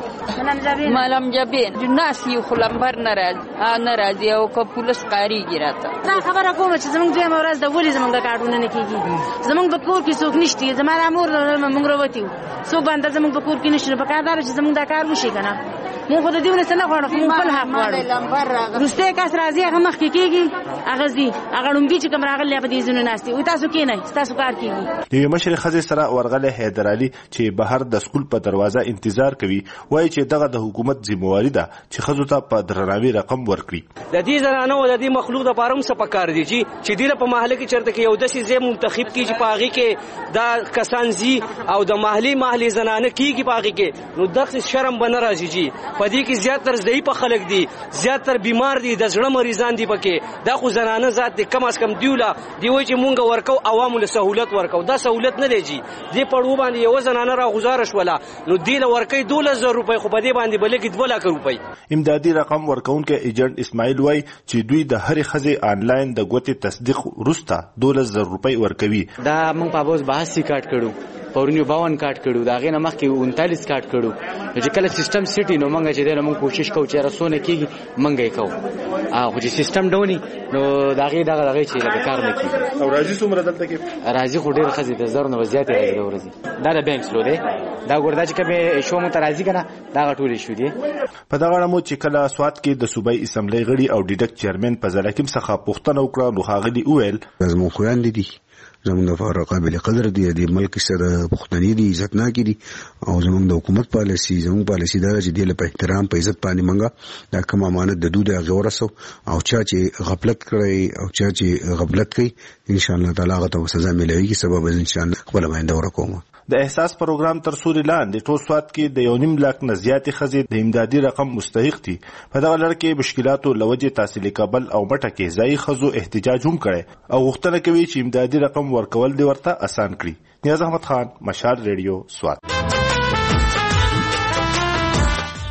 راځم. ملم جبین ناس یو خو لمبر نه راځي نه راځي او که پولیس قاریږي راته. دا خبره کومه چې زموږ دویمه ورځ ده ولې زموږ د کارډونه نه کېږي. زموږ په کور کې څوک نشته، زما د مور موږ راوتي یو څوک باندې زموږ په کور کې نشته. په کار دا چې زموږ دا کار وشي که نه مونږ خو د دې ونه څه نه غواړو، خو خپل حق غواړو. وروستی کس راځي هغه مخکې کېږي، هغه ځي هغه ړومبي چې کوم راغلی په دې ځینو ناست وي تاسو کښېنئ ستاسو کار کېږي. د یوې مشرې ښځې سره ورغلی حیدر علي چې بهر د سکول په دروازه انتظار کوي وایي چې دغه د حکومت ذمہواري ده چې ښځو ته په درناوي رقم ورکړي. د دې زنانو او د دې مخلوق دپاره هم څه پکار دي چې چې دې په محله کې چېرته کې یو داسې ځای منتخب کړي چې په هغې کې دا کسان ځي او د محلې محلې زنانه کېږي په هغې کې، نو دغسې شرم به نه راځي. جي په دې کې زیاتره ضعیفه خلک دي، زیاتره بیمار دي، د زړه مریضان دي پکې. دا خو زنانه ذات دي، کم از کم دیوله دی وایي چې مونږ ورکو عوامو له سهولت ورکو. دا سهولت نه دی جي. دې پړو باندې یو زنانه را غزاره شوله نو دې له ورکوي دولس زره روپۍ، خو په دې باندې به لږې دوه لکه روپۍ. امدادي رقم ورکوونکی ایجنټ اسماعیل وایي چې دوی د هرې ښځې آنلاین د ګوتې تصدیق وروسته دولس زره روپۍ ورکوي. دا موږ په اوس باسي کارت کړو، پرون یو باون کارت کړو، دا غي نه مخکې انتالیس کارت کړو. چې کله سیستم سټي نو موږ چې دا موږ کوشش کوو چې رسونه کیږي موږ یې کوو. او چې سیستم ډونی نو دا غي دا غي چې لکه کار نه کیږي. او راځي څومره دلته کې راځي خو ډېر خزي د زر نه زیاتې راځي د ورځې. دا د بانک سلو دی، دا ګوردا چې کبه شو مو ترازی کنه دا غټول شو دی. په دا غړمو چې کله سوات کې د صوبایي اسمبلی غړي او ډیډک چیرمن په ځلکم څخه پوښتنه وکړه نو هغه دی ویل زموږ خويندې دي، زموږ د فار قابل قدر دي، د ملک سره پښتني دي، عزتناک دي او زموږ د حکومت پالیسی زموږ پالیسی دا چې د په احترام په عزت باندې منګه دا کوم امانت د دوی د غورسو او چا چې غفلت کړی او چا چې غفلت کوي ان شاء الله تعالی هغه ته سزا ملوي سبب ان شاء الله خپل باندې ورکوم. د احساس پروګرام تر سوري لاندې ټول سوات کې د یو نیم لاک نه زیاتې ښځې د امدادي رقم مستحق دي. په دغه لړ کې مشکلاتو له وجې تحصیلي کابل او مټه کې ځایي ښځو احتجاج هم کړی او غوښتنه کوي چې امدادي رقم ورکول دې ورته اسان کړي. نیاز احمد خان، مشال ریډیو، سوات.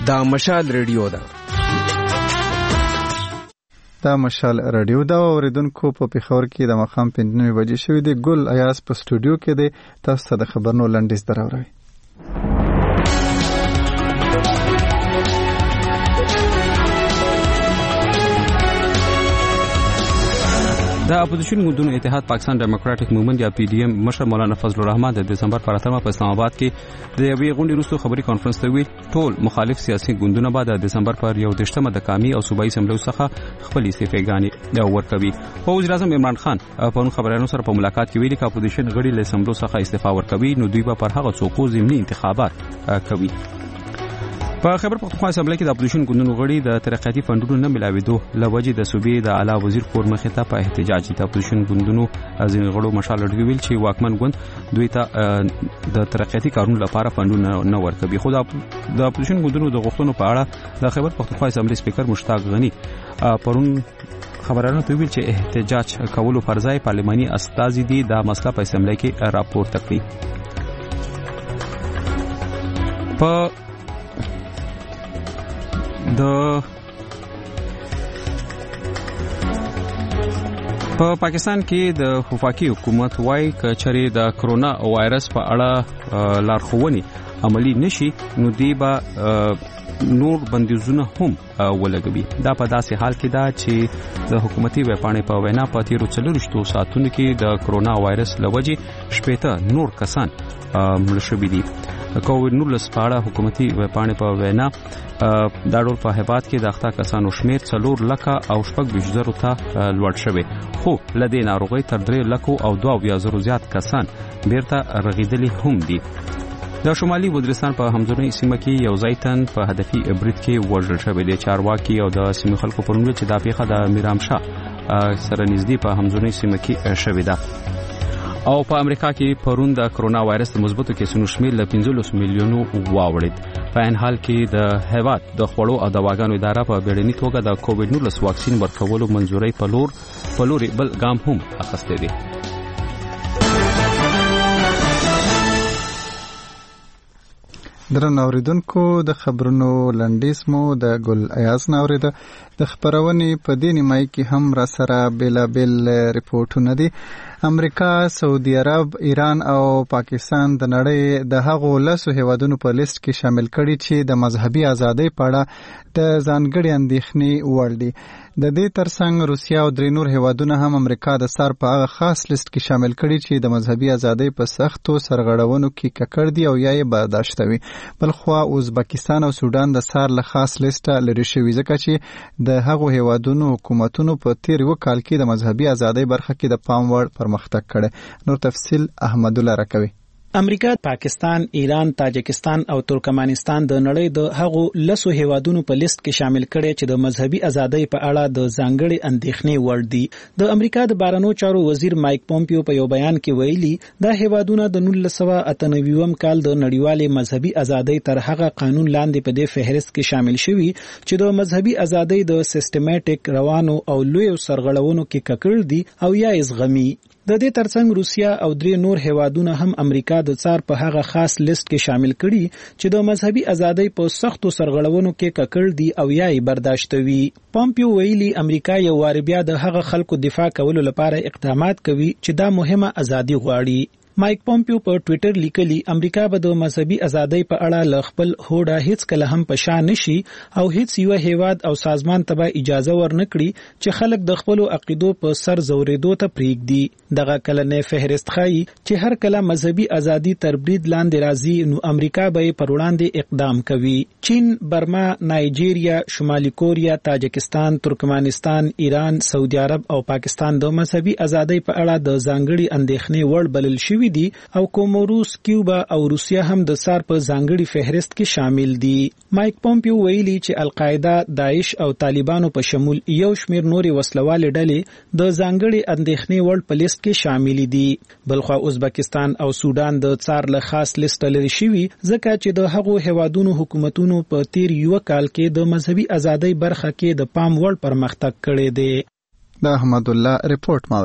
دا مشال ریډیو ده. دا مشال رادیو دا اوریدونکو په پیښور کې د مخام پنځه بجې شوې دی. ګل ایاز په سټوډیو کې دی. تاسو ته د خبرونو لنډیز دراوړی. د اپوزیشن ګوندونو اتحاد پاکستان ډیموکراټک موومېنټ یا پی ډی ایم مشر مولانا فضل الرحمن د دسمبر پر اتمه په اسلام آباد کې د یوې غونډې وروسته خبري کانفرنس ته ویل ټول مخالف سیاسي ګوندونه به د دسمبر پر یو دشتمه د قومي او صوبایي اسمبلیو څخه خپل استعفاګانې ورکوي. خو وزیر اعظم عمران خان په خبرانو سره په ملاقات کې ویلي چې اپوزیشن غړي له اسمبلیو څخه استعفا ورکوي نو دوی به پر هغه څوک ضمني انتخابات کوي. په خبر پختونخوا اسمبلی کې د اپوزیشن ګوندونو غړي د ترقیاتي فندونو نه ملاویدو لوجې د صوبې د اعلی وزیر کور مخې ته په احتجاج د اپوزیشن ګوندونو ځینې غړو مشال لري ویل چې واکمن ګوند دوی ته د ترقیاتي کارونو لپاره فندونه نه ورکوي. خو د اپوزیشن ګوندونو د غوښتنو په اړه د خبر پختونخوا اسمبلی سپیکر مشتاق غنی پرون خبرانو ته ویل چې احتجاج کولو پر ځای پارلماني استازي دي د مسله په اسمبلی کې راپورته کړي. په د په پاکستان کې د وفاقي حکومت وايي چې د کرونا وایرس په اړه لارښوونې عملی نشي نو دی به نور بندیزونه هم ولګوي. دا په داسې حال کې دا چې د حکومتي ویبپاڼې په وینا په تیرو څلورویشتو ساعتونو کې د کرونا وایرس له وجې شپېته نور کسان مړه شوي دي. کووډ نولس په اړه حکومتي ویبپاڼې په وینا دا ډول په هیواد کې د اخته کسانو شمیر څلور لکه او شپږ ویشت زرو ته لوړ شوی. خو له دې ناروغۍ تر درې لکو او دوه اویا زرو زیات کسان بیرته رغېدلي هم دي. د شمالي وزیرستان په همزونی سیمه کې یو ځای تن په هدفي برید کې وژل شوی دی. چارواکي او د سیمې خلکو پر وړاندې چې دا پیښه د میرامشاه سره نږدې په همزونی سیمه کې شوې ده. او په امریکا کې پرون د کرونا وایرس د مثبتو کیسونو شمېر له پنځلس میلیونو واوړید. په ان حال کې د هیواد د خوړو او دواګانو اداره په بیړني توګه د کووډ نولس واکسین ورکولو منځوري په لور په لوري بل ګام هم اخیستی دی. درنو اوریدونکو د خبرونو لنډیز مو د ګل ایاز نه اوریده. د خبرونې په دې نیمایي کې هم را سره بیلابیل ریپورټونه دي. امریکا، سعودي عرب، ایران او پاکستان د نړۍ د هغو لسو هیوادونو په لیست کې شامل کړي چې د مذهبي ازادۍ په اړه د ځانګړي اندېښنې وړ دي. د دې ترڅنګ روسیا او درې نور هیوادونه هم امریکا د سر په هغه خاص لیست کې شامل کړي چې د مذهبي ازادۍ په سختو سرغړونو کې ککړ دي او یا یې برداشتوي. بلخوا ازبکستان او سودان د سر له خاص لیسته لري شوي ځکه چې د هغو هیوادونو حکومتونو په تیر یو کال کې د مذهبي ازادۍ برخه کې د پام وړ پرمختګ کړي. نور تفصیل احمد الله راکوي. امریکا، پاکستان، ایران، تاجکستان او ترکمنستان د نړۍ د هغو لسو هیوادونو په لیست کې شامل کړي چې د مذهبي ازادۍ په اړه د ځانګړي اندېښنې وړ دي. د امریکا د بهرنیو چارو وزیر مایک پومپیو په یو بیان کې ویلي دا هیوادونه د نولس سوه اته نوي کال د نړیوالې مذهبي ازادۍ تر هغه قانون لاندې په دې فهرست کې شامل شوي چې د مذهبي ازادۍ د سیستماتیک روانو او لویو سرغړونو کې ککړ دي او یا زغمي. د دې ترڅنګ روسیا او درې نور هیوادونه هم امریکا د څار په هغه خاص لیست کې شامل کړي چې د مذهبي ازادۍ په سختو سرغړونو کې ککړ دي او یا یې برداشتوي. پومپیو ویلي امریکا یو وار بیا د هغه خلکو دفاع کولو لپاره اقدامات کوي چې دا مهمه ازادي غواړي. مایک پومپیو په ټوئیټر لیکلي امریکا به د مذهبي ازادۍ په اړه ل خپل هوډه هیڅ کله هم په شا نشي او هیڅ یو هیواد او سازمان ته به اجازه ورنکړي چې خلک د خپل عقیدو په سر زوریدو ته پریږدي. دغه کلنې فهرست ښایي چې هر کله مذهبي ازادي تر برید لاندې راځي نو امریکا به پر وړاندې اقدام کوي. چین، برما، نایجیریا، شمالي کوریا، تاجکستان، ترکمنستان، ایران، سعودي عرب او پاکستان د مذهبي ازادۍ په اړه د ځانګړي اندېښنې وړ بلل شوي دي او کوموروس، کیوبا او روسیا هم د سار په ځانګړي فهرست کې شامل دي. مایک پومپیو ویلي چې القاعده، داعش او طالبانو په شمول یو شمیر نوري وسلوال ډلې د ځانګړي اندېښنې وړ په لیست کې شامل دي. بلخوا ازبکستان او سودان د څار له خاص لیست لري شوي ځکه چې د هغو هیوادونو حکومتونو په تیر یو کال کې د مذهبي ازادۍ برخه کې د پام وړ پرمختګ کړی دی. د احمد الله ریپورت ماوریده.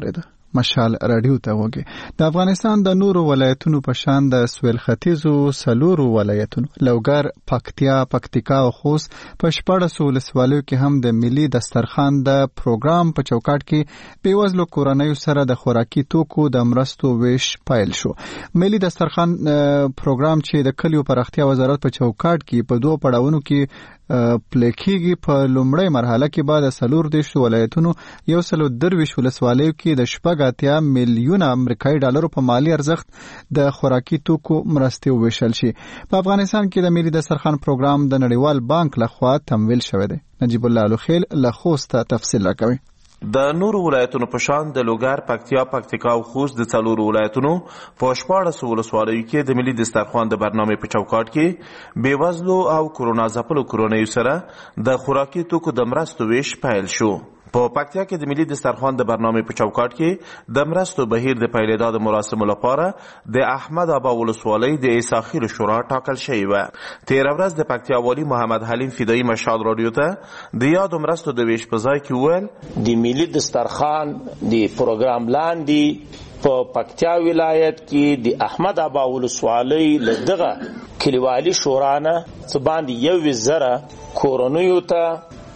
مشال رادیو ته وګي. د افغانستان د نورو ولایتونو په شان د سویل ختیځو سلورو ولایتونو لوګر، پکتیا، پکتیکا او خوست په شپږ ولسوالیو کې هم د ملي دسترخوان د پروګرام په چوکاټ کې بیوزلو کورنیو سره د خوراکي توکو د مرستو ویش پیل شو. ملي دسترخوان پروګرام چې د کلیو پراختیا وزارت په چوکاټ کې په دوه پړاوونو کې پلیکيږي. په لومړی مرحله کې بعد سلور دیش ولایتونو یو سلو درویش ولسوالیو کې د شپږ اتیا میلیونه امریکایي ډالرو په مالی ارزښت د خوراکي توکو مرستې وویشل شي. په افغانستان کې د ملي دسترخوان پروګرام د نړیوال بانک لخوا تمویل شوی دی. نجیب الله لوخیل له خوست تفصیل راکوي. د نورو ولایتونو په شان د لوګر، پکتیا، پکتیکا او خوست د څلورو ولایتونو په شپاړسو ولسوالیو کې د ملي دسترخوان د برنامې په چوکاټ کې بیوزلو او کرونا ځپلو کورنیو سره د خوراکي توکو د مرستو ویش پیل شو. په پکتیا کې د ملي دسترخوان د برنامې په چوکاټ کې د مرستو بهیر د پیلېدا د مراسمو لپاره د احمد آبا ولسوالۍ د عیساخیل شورا ټاکل شوی و. تېره ورځ د پکتیا والي محمد حلیم فدایي مشال رادیو ته د یادو مرستو د ویش په ځای کې وویل د ملي دسترخوان د پروګرام لاندې په پکتیا ولایت کې د احمد آبا ولسوالۍ له دغه کلیوالي شورا نه څه باندې یو زره کورنیو ته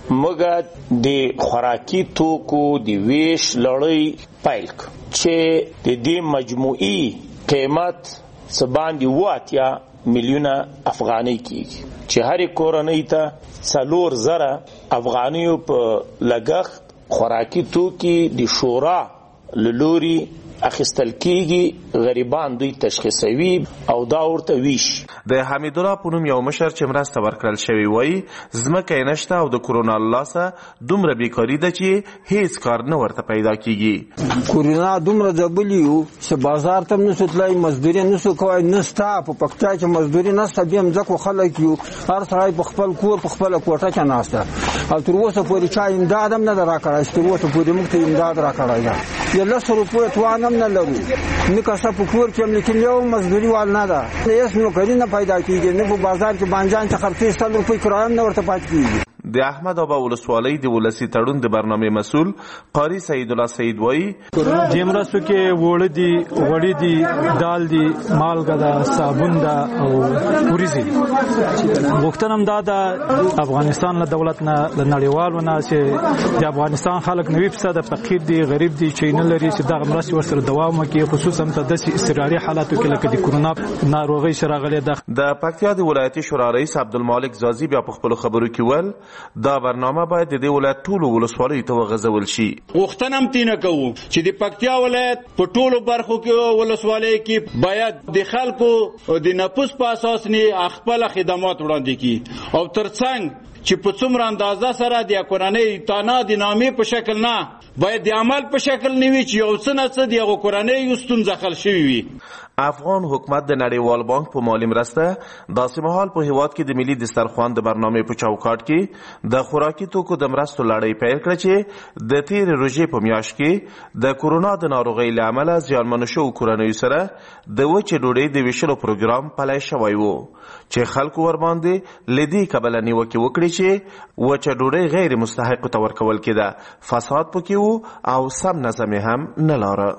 موږ د خوراکي توکو د ویش لړۍ پیل کړ چې د دې مجموعي قیمت څه باندې اووه اتیا میلیونه افغانۍ کیږي چې هرې کورنۍ ته څلور زره افغانیو په لګښت خوراکي توکي د شورا له لوري اخیستل کیږي. غریبان دوی تشخیصوي او دا ورته ویش. د حمید الله په نوم یو مشر چې مرسته ورکړل شوی وایي ځمکه یې نشته او د کرونا له لاسه دومره بیکاري ده چې هیڅ کار نه ورته پیدا کیږي. کرونا دومره ځپلي وو چې بازار ته هم نسو تلای، مزدوري نسو کوی، نسته په پکتیا کې مزدوري نسته، بیا مځکو خلک یو هر سړی په خپل کور په خپله کوټه کې ناسته او تر اوسه پورې چا امداد هم نه ده راکړی چې تر اوسه پورې موږ ته امداد راکړی ده. یا لس روپیو توان هم نه لرو، نه کسه په کور کې هم لیکن یو مزدوري وال نه ده، هېڅ نوکري نه پیدا کیږي، نه په بازار کې بانجان ته خرڅې سل روپۍ کرایه هم نه ورته پاتې کیږي. د احمد آبا ولسوالۍ د ولسي تړون د برنامې مسؤل قاری سید الله سید وایي دې مرستو کې وړه دي، غوړي دي، دال دي، مالګه ده، صابون ده او وریځې دي. غوښتنه هم دا ده افغانستان له دولت نه له نړیوالو نه چې د افغانستان خلک نوي فیصده فقیر دي، غریب دي، چې نه لري چې دغه مرستې ورسره دوام وکړي، خصوصا په داسې اضطراري حالاتو کې لکه د کرونا ناروغۍ چې راغلې ده. د پکتیا د ولایتي شورا رئیس عبدالمالک زازي بیا په خپلو خبرو کې ویل دا برنامه باید د دې ولایت ټولو ولسوالیو ته وغځول شي. غوښتنه هم تینه کوو چې د پکتیا ولایت په ټولو برخو کې ولسوالیو کې باید د خلکو د نفوس په اساس نه خپل خدمات وړاندې کړي او ترڅنګ چې په څومره اندازه سره د کورنۍ تانا د نامې په شکل نه باید د عمل په شکل نه وي چې یو څه نه څه د کورنۍ ستونزه حل شوي وي. افغان حکومت د نړیوال بانک په مالی مرسته داسې مهال په هیواد کې د ملي دسترخوان د برنامې په چوکاټ کې د خوراکي توکو د مرستو لړۍ پیل کړه چې د تېرې روژې په میاشت کې د کرونا د ناروغۍ له امله زیانمنو شوو کورنیو سره د وچې ډوډۍ د ویشلو پروګرام پلی شوی و چې خلکو ورباندې له دې کبله نیوکې وکړې چې وچه ډوډۍ غیر مستحقو ته ورکول کېده، فساد پکې و او سم نظم هم نه لاره.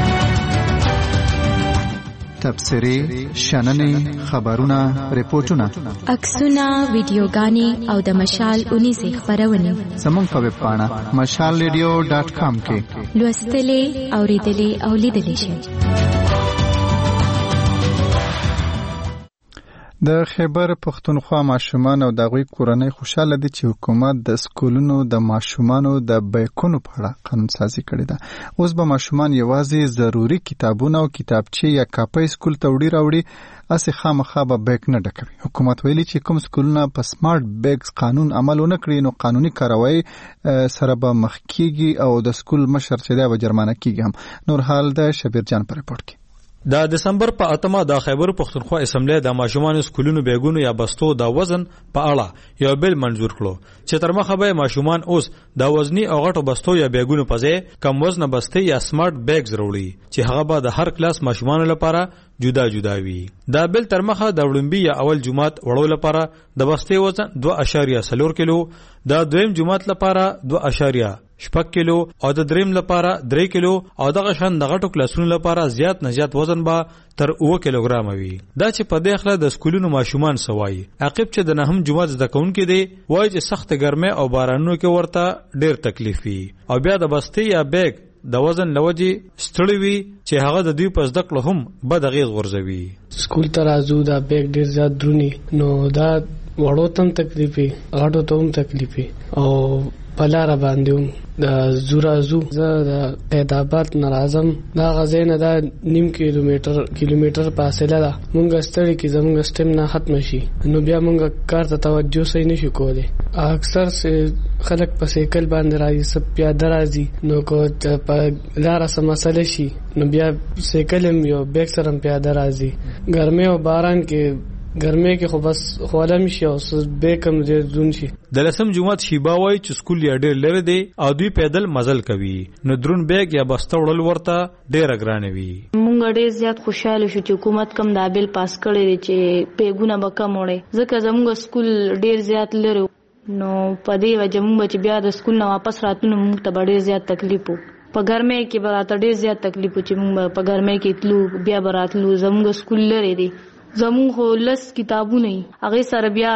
تبصرې، شننې، خبرونه، ریپورتونه، عکسونه، ویډیوګانې او د مشال اونیزې خپرونې زموږ په ویب پاڼه مشال ریډیو ډاټ کام کې لوستلې، اورېدلې او لیدلې شئ. د خیبر پښتونخوا ماشومان او د هغوی کورنۍ خوشاله دي چې حکومت د سکولونو د ماشومانو د بیکونو په اړه قانون سازي کړې ده. اوس به ماشومان یوازې ضروري کتابونه او کتابچې یا کاپۍ سکول ته وړي راوړي، اسې خامخا به بیک نه ډکوي. حکومت ویلي چې کوم سکولونه په سمارټ بیګز قانون عمل ونه کړي نو قانوني کاروایی سره به مخ کیږي او د سکول مشر چې دی به جرمانه کیږي هم. نور حال د شبیر جان په ریپورت کې. د دسمبر په اتمه د خیبر پښتونخوا اسمبلی د ماشومان سکولونو بیګونو یا بستو د وزن په اړه یو بل منظور کړو چې تر مخه به ماشومان اوس د وزنی او غټو بستو یا بیګونو په ځای کم وزن بستې یا سمارټ بیګز وروړي چې هغه به د هر کلاس ماشومان لپاره جدا جدا وي. دا بل تر مخه د وړمبي یا اول جماعت وړو لپاره د بستې وزن دوه اشاریه څلور کیلو، د دویم جماعت لپاره دوه اشاریه شپږ کیلو او د دریم لپاره درې کیلو او دغه شان د غټو کلاسونو لپاره زیات نه زیات وزن به تر اوه کیلوګرام وي. دا چې په دې اخله د سکولونو ماشومان سوای عقب چې د نهم جماعت زده کوونکي دي وایي چې سخت ګرمۍ او بارانونو کې ورته ډیر تکلیف وي او بیا د بستې یا بیگ د وزن لوجي ستړي وي چې هغه د دوی په زده کړو هم بد اغېز غورځوي. سکول ته راځو دا بیگ ډیر زیات درونی نو دا وړو ته هم تکلیفي غټو ته هم تکلیفي او په لاره باندې هم د زورازو زه د قیدآباد نه راځم دا غځای نه دا نیم کیلومتر کیلومتر فاصله ده مونږ ستړي کې زمونږ سټیم نه ختم شي نو بیا مونږ کار ته توجه صحیح نشو کولی. اکثر خلک په سایکل باندې راځي سب پیاده راځي نو کو په لاره سم مسله شي نو بیا سایکل هم یو بیک سره پیاده راځي. ګرمۍ او باران کې ګرمۍ کې خو بس خوالم شي او بیکم دې دون شي. د لسم جماعت شیبا وای چې سکول یې ډېر لري دی او دوی پیدل مزل کوي نو درون بیگ یا بسته وړل ورته ډېر ګران وي. مونږ ډېر زیات خوشاله شو چې حکومت کم دا بیل پاس کړی دی چې پیګونه به کم وړي ځکه زموږ سکول ډېر زیات لري نو په دې وجه مونږ چې بیا د سکول نه واپس راتلو مونږ ته ډېر زیات تکلیف وو. په ګرمۍ کې به راته ډېر زیات تکلیف وو چې مونږ په ګرمۍ کې تلو بیا به راتلو. زموږ سکول لري دی زمون خو لس کتابونه هغه سره بیا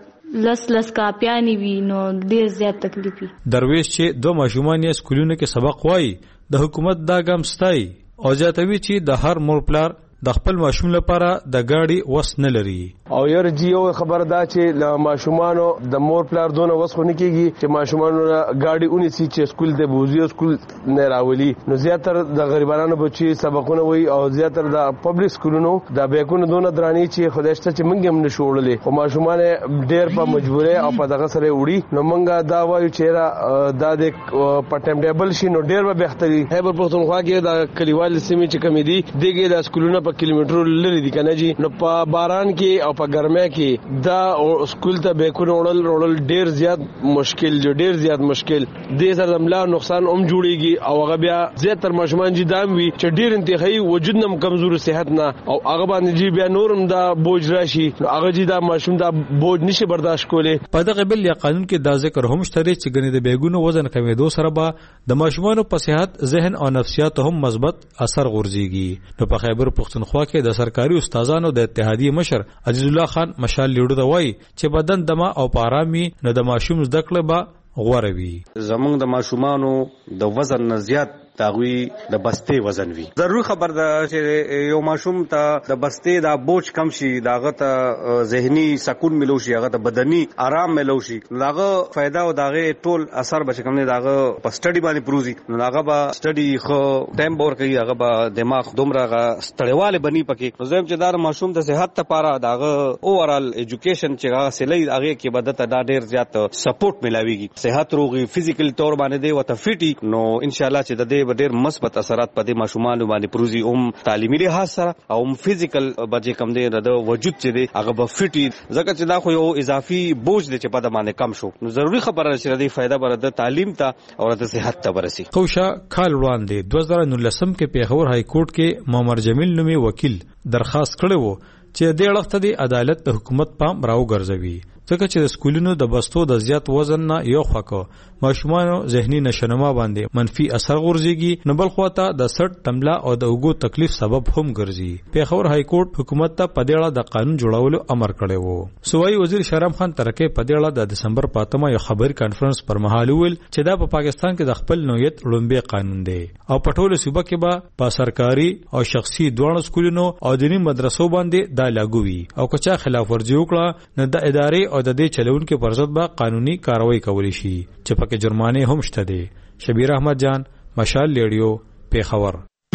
لس لس کاپیانی وی نو ډیر زیات تکلیفي. درویش چې دو ماشومان یې سکولونو کې سبق وایي د حکومت دا ګام ستای او ځاتوي چې د هر مور پلار د خپل ماشوم لپاره د گاډي وس نه لري. او ير جیو خبر دا چې ل ماشومانو د مور پلار دونه وس خو نه کیږي چې ماشومانو گاډي اونې سي چې سکول ته بوزي سکول نه راولي نو زیاتره د غریبانو بچي سبقونه وي او زیاتره د پبلک سکولونو د بیکونو دونه دراني چې خدایشته چې منګم نه شوړلې او ماشومان ډېر په مجبورې او په دغه سره وړي نو منګه دا وایو چې دا د په ټایم ټیبل شي نو ډېر به بهتري. خیبر پښتونخوا کې د کلیوال سیمې چې کمی دي دغه د سکولونو کیلومتر لري دي کنه جی نو په باران کې او په ګرمۍ کې دا سکول ته بیکونه وړل وړل ډیر زیات مشکل جو ډیر زیات مشکل دې سره ملا نقصان هم جوړيږي او هغه بیا زیاتره ماشومان جی دام وي چې ډیر انتهایی وجود نم کمزور صحت نه او هغه باندې جی بیا نورم دا بوج راشي هغه جی دا ماشوم دا بوج نشي برداشت کولی. په دغه بل یا قانون کې دا ذکر هم شته چې ګنې د بیګونو وزن کمیدو سره به د ماشومانو په صحت ذهن او نفسیات هم مثبت اثر غورځيږي. نو په خیبر پښتونخوا کې د سرکاري استادانو د اتحادیې مشر عزیز الله خان مشال لیډو دا وایي چې بدن دمه او پارامي نه د ماشوم زده کړه به غوره وي. زمونږ د ماشومانو د وزن نه زیات داوی د بستې وزن وي. ضروري خبر ده چې یو ماشوم ته د بستې دا بوج کم شي داغه ته ذهني سکون ملو شي هغه ته بدني آرام ملو شي داغه فائدہ او داغه ټول اثر به کوم نه داغه په سټډي باندې پروزي داغه به سټډي خو ټایم بور کوي هغه به دماغ دومره ستړیواله بني پکې نو زم چې دا ماشوم د صحت لپاره داغه اوورال ایجوکیشن چې هغه سلی هغه کې بدته دا ډیر زیات سپورټ ملاويږي صحت روغي فزیکل تور باندې دی وته فټي نو ان شاء الله چې د دې ډېر مثبت اثرات په دې ماشومان باندې پروزي هم تعلیمي لحاظ سره او هم فزیکل بچي کم دي د وجود چې دی هغه به فټي ځکه چې دا خو یو اضافي بوج دی چې په د باندې کم شو نو ضروری خبره چې د فائدہ بر د تعلیم ته او د صحت ته ورسي. خوشا کال وړاندې دوه هزار نولس کې پیښور های کورټ کې مامر جمیل نومي وکیل درخواست کړی وو چې د اړخته د عدالت د حکومت پام راو ګرځوي ځکه چې د سکولونو د بستو د زیات وزن نه یو خکو ماشومانو ذهني نشنما باندې منفي اثر غورځيږي نو بل خواته د سټ تملا او د اوګو تکلیف سبب هم ګرځي. پیښور های کورټ حکومت ته په دې اړه د قانون جوړولو امر کړی وو. صوبایي وزیر شهرام خان ترکه په دې اړه د دسمبر په اتمه یو خبري کانفرنس پر مهال ویل چې دا په پاکستان کې د خپل نوعیت لومبي قانون دی او په ټوله صوبه کې به په سرکاري او شخصي دوه سکولونو او دینی مدرسو باندې دا لاګو وي او که چا خلاف ورزي وکړه نو د ادارې او د دې چلونکو پر ضد به قانوني کاروایی کولی شي چې پکې جرمانه هم شته دي. شبیر احمد جان مشال لیډیو پیښور.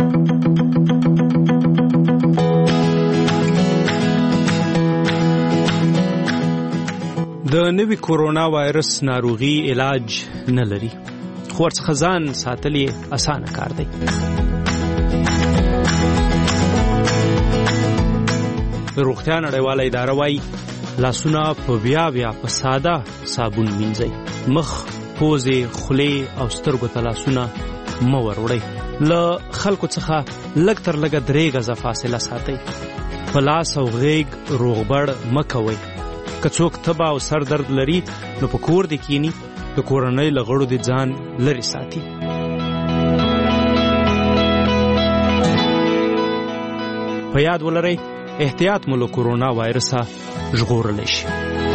د نوي کورونا وایرس ناروغي علاج نه لري خو ورڅخه ځان ساتل یې اسانه کار دی. روغتیا نړیواله اداره وايي لاسونه په بیا بیا په ساده صابون مینځئ. مخ، پوزې، خولې او سترګو ته لاسونه مه وروړئ. له خلکو څخه لږ تر لږه درې غزه فاصله ساتئ. په لاس او غیږ روغبړ مه کوئ. که څوک تبه او سر درد لري نو په کور دې کینی د کورنۍ له غړو د ځان لرې ساتي. په یاد ولرئ احتیاط مو له کورونا وایرسه ژغورلی شي.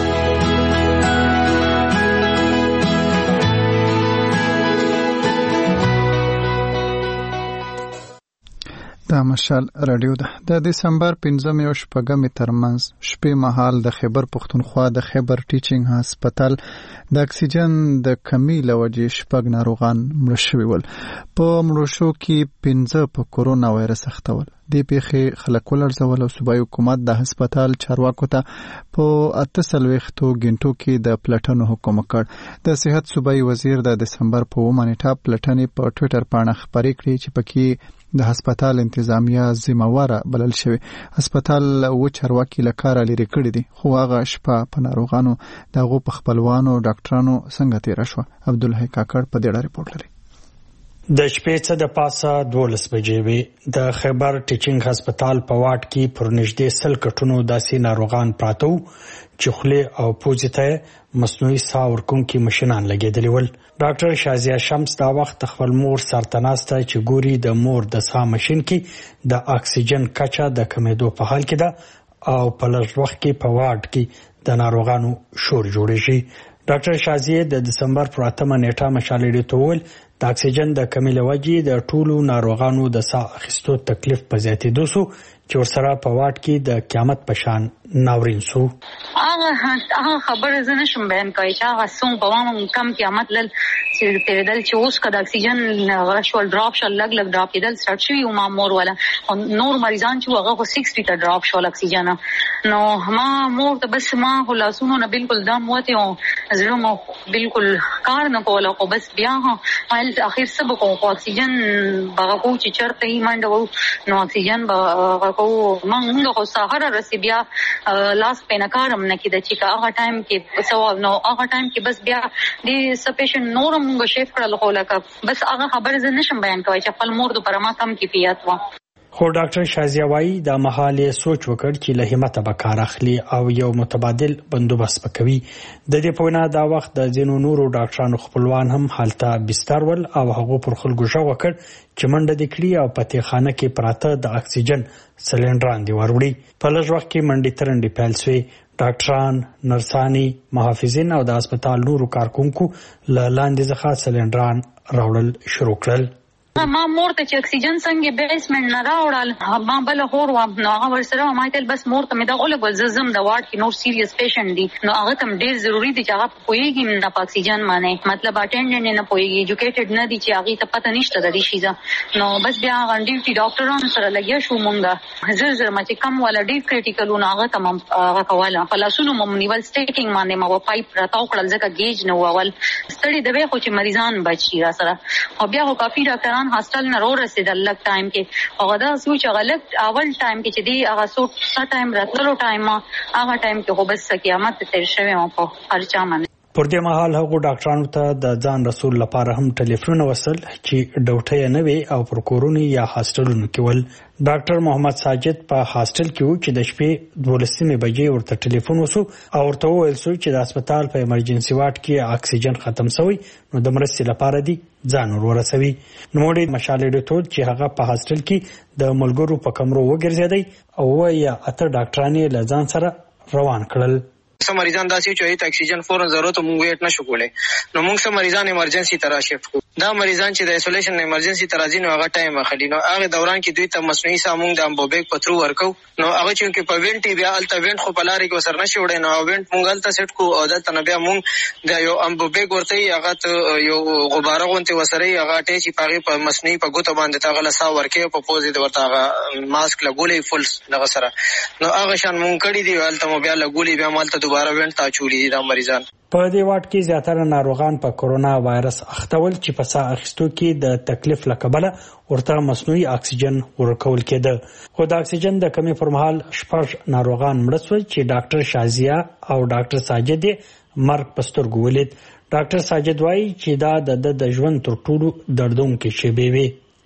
دا مشال رادیو ده. د دسمبر پنځمې او شپږمې ترمنځ شپې مهال د خیبر پښتونخوا د خیبر ټیچینګ هسپتال د اکسیجن د کمی له وجې شپږ ناروغان مړه شوي ول. په مړو شو کې پنځه په کورونا وایرس اخته ول. دې پیښې خلک ولړزول او صوبایي حکومت د هسپتال چارواکو ته په اته څلوېښتو ګنټو کې د پلټنو حکم وکړ. د صحت صوبایي وزیر د دسمبر په اوومه نیټه پلټنې په ټویټر پاڼه خپرې کړې چې پکې د هسپتال انتظامیه ذمہواره بلل شوی. هسپتال و چارواکي له کاره لرې کړي دي، خو هغه شپه په ناروغانو دغه په خپلوانو ډاکټرانو څنګه تیر شو. عبدالحی کاکړ په دې اړه رپورټ لري. د شپې څه د پاسه دولس بجې وي د خیبر ټیچینګ هسپتال په واټ کې پر نږدې سل کټونو داسې ناروغان پراته وو چې خولې او پوزې ته مصنوعي ساه ورکوونکي ماشینان لګېدلي ول. ډاکټر شازیه شمس دا وخت خپل مور سره تناسته چې ګوري د مور د ساه ماشین کې د اکسیجن کچه د کمیدو په حال کې ده او په لږ وخت کې په واټ کې د ناروغانو شور جوړیږي. ډاکټر شازیه د دسمبر پر اتمه نیټه مشال ریډیو ته وویل د اکسیجن د کمی له وجې د ټولو ناروغانو د ساه اخیستو تکلیف په زیاتېدو سو چې ورسره په واټ کې د قیامت په شان ناورین سو. هغه هغه خبره زه نشم بیان کوي چې هغه څوم په وامه کم قیامت لل چې تیرېدل چې اوس که د اکسیجن غشول ډراپ شول لږ لږ ډراپ کېدل سټارټ شوي وو. ما مور والا او نور مریضان چې هغه خو سکسټي ته ډراپ شول اکسیجن. نو ما مور ته بس ما خو لاسونو نه بالکل دم وتی او زړه مو بالکل کار نه کوله. خو بس بیا ما اخر څه به کوم خو اکسیجن به کو چې چېرته یې منډه وو نو اکسیجن به کو موږ خو سهار رسې بیا لاس پې نه کارم نه کېده چې هغه ټایم کې څه نو هغه ټایم کې بس بیا دې څه پیشنټ نور موږ شیفټ کړل خو لکه بس هغه خبره زه نشم بیان کوی چې خپل مور د پر ما کم کیفیت وه. خو ډاکټر شازیه وایي دا مهال یې سوچ وکړ چې له همته به کار اخلي او یو متبادل بندوبست وکوي. د دې په وینا دا وخت د ځینو نورو ډاکټرانو خپلوان هم هلته بستر ول او هغه پر خلکو غږ وکړ چې منډه دې کړي او په تېخانه کې پراته د اکسیجن سلنډران دی وروړي. په لږ وخت کې منډې ترنډې پیل شوې. ډاکټران، نرسانې، محافظین او د هسپتال نورو کارکونکو له لاندې څخه سلنډران راوړل شروع کړل. ما مور ته چې اکسیجن څنګه بیسمنټ نه راوړل ما بل هور و نو هغه ورسره ما ته بس مور ته مې دا غوله زم د واټ کې نور سیریس پیشنټ دي نو هغه تم ډیر ضروری دي چې هغه پوېږي نه په اکسیجن باندې مطلب اټینډنټ نه پوېږي ایجوکیټډ نه دي چې هغه ته پته نشته د دې شي نو بس بیا غنډي ټي ډاکټرانو سره لګیا شو مونږه زر زر ما چې کم ولا ډیر کریټیکل نه هغه تم هغه کوله فلاسونو مم نیول سټیکینګ باندې ما پایپ راټاو کړل ځکه گیج نه وول ستړي دوی خو چې مریضان بچي را سره او بیا هو کافي ډاکټران هاسپټل نه رو رسیدل لږ ټایم کې هغه دا سوچ هغه لږ اول ټایم کې چې دی هغه سو څه ټایم راتلو ټایم هغه ټایم کې خو بس قیامت تیر شوی مو په هر چا باندې. پر دې مهال هغو ډاکټرانو ته د ځان رسول لپاره هم ټلیفون وصل چې ډوټه نه وي او پر کورونی یا هاستلونو کې ول. ډاکټر محمد ساجد په هاستل کې و چې د شپې دولسمې بجې ورته ټلیفون وسو او ورته وویل شو چې د هسپتال په ایمرجنسي واټ کې اکسیجن ختم شوی نو د مرستې لپاره دی ځان ورسوي. نو موږ مشال ډیټو چې هغه په هاستل کې د ملګرو په کمرو وګرځیدي او یا اته ډاکټرانې له ځان سره روان کړل. سم مریضان داسې چې ته اکسیجن فورن ضرورت مونږ ویټ نشو کولای نو مونږ سم مریضان ایمرجنسي ته را شفټ کو. دا مریضان چې د ایسولیشن ایمرجنسي ته راځي نو هغه ټایم اخلي نو هغه دوران کې دوی ته مصنوعي ساه مونږ د امبوبیک پترو ورکو نو هغه چې په وینټي بیا الته وینټ خو په لارې کې وسر نشي وړي نو وینټ مونږ الته سیټ کو او دلته نو بیا مونږ د یو امبوبیک ورته هغه یو غباره غونته وسره هغه ټی چې پاغي په مصنوعي په ګوته باندې تاغله ساه ورکې په پوزې د ورته هغه ماسک لګولې فل دغه سره نو هغه شان مونږ کړی دی الته مو بیا لګولې بیا مالته دوباره وینټ تا چولې دا مریضان. په دې واټ کې زیاتره ناروغان په کورونا وایرس اختول چې په ساه اخیستو کې د تکلیف لکبله ورته مصنوعي اکسیجن ورکول کېده. خو د اکسیجن د کمی پر مهال شپږ ناروغان مړه شول چې ډاکټر شازیه او ډاکټر ساجد مرګ په سترګو ولید. ډاکټر ساجد وایي چې دا د د ژوند تر ټولو دردونکې شیبې وې.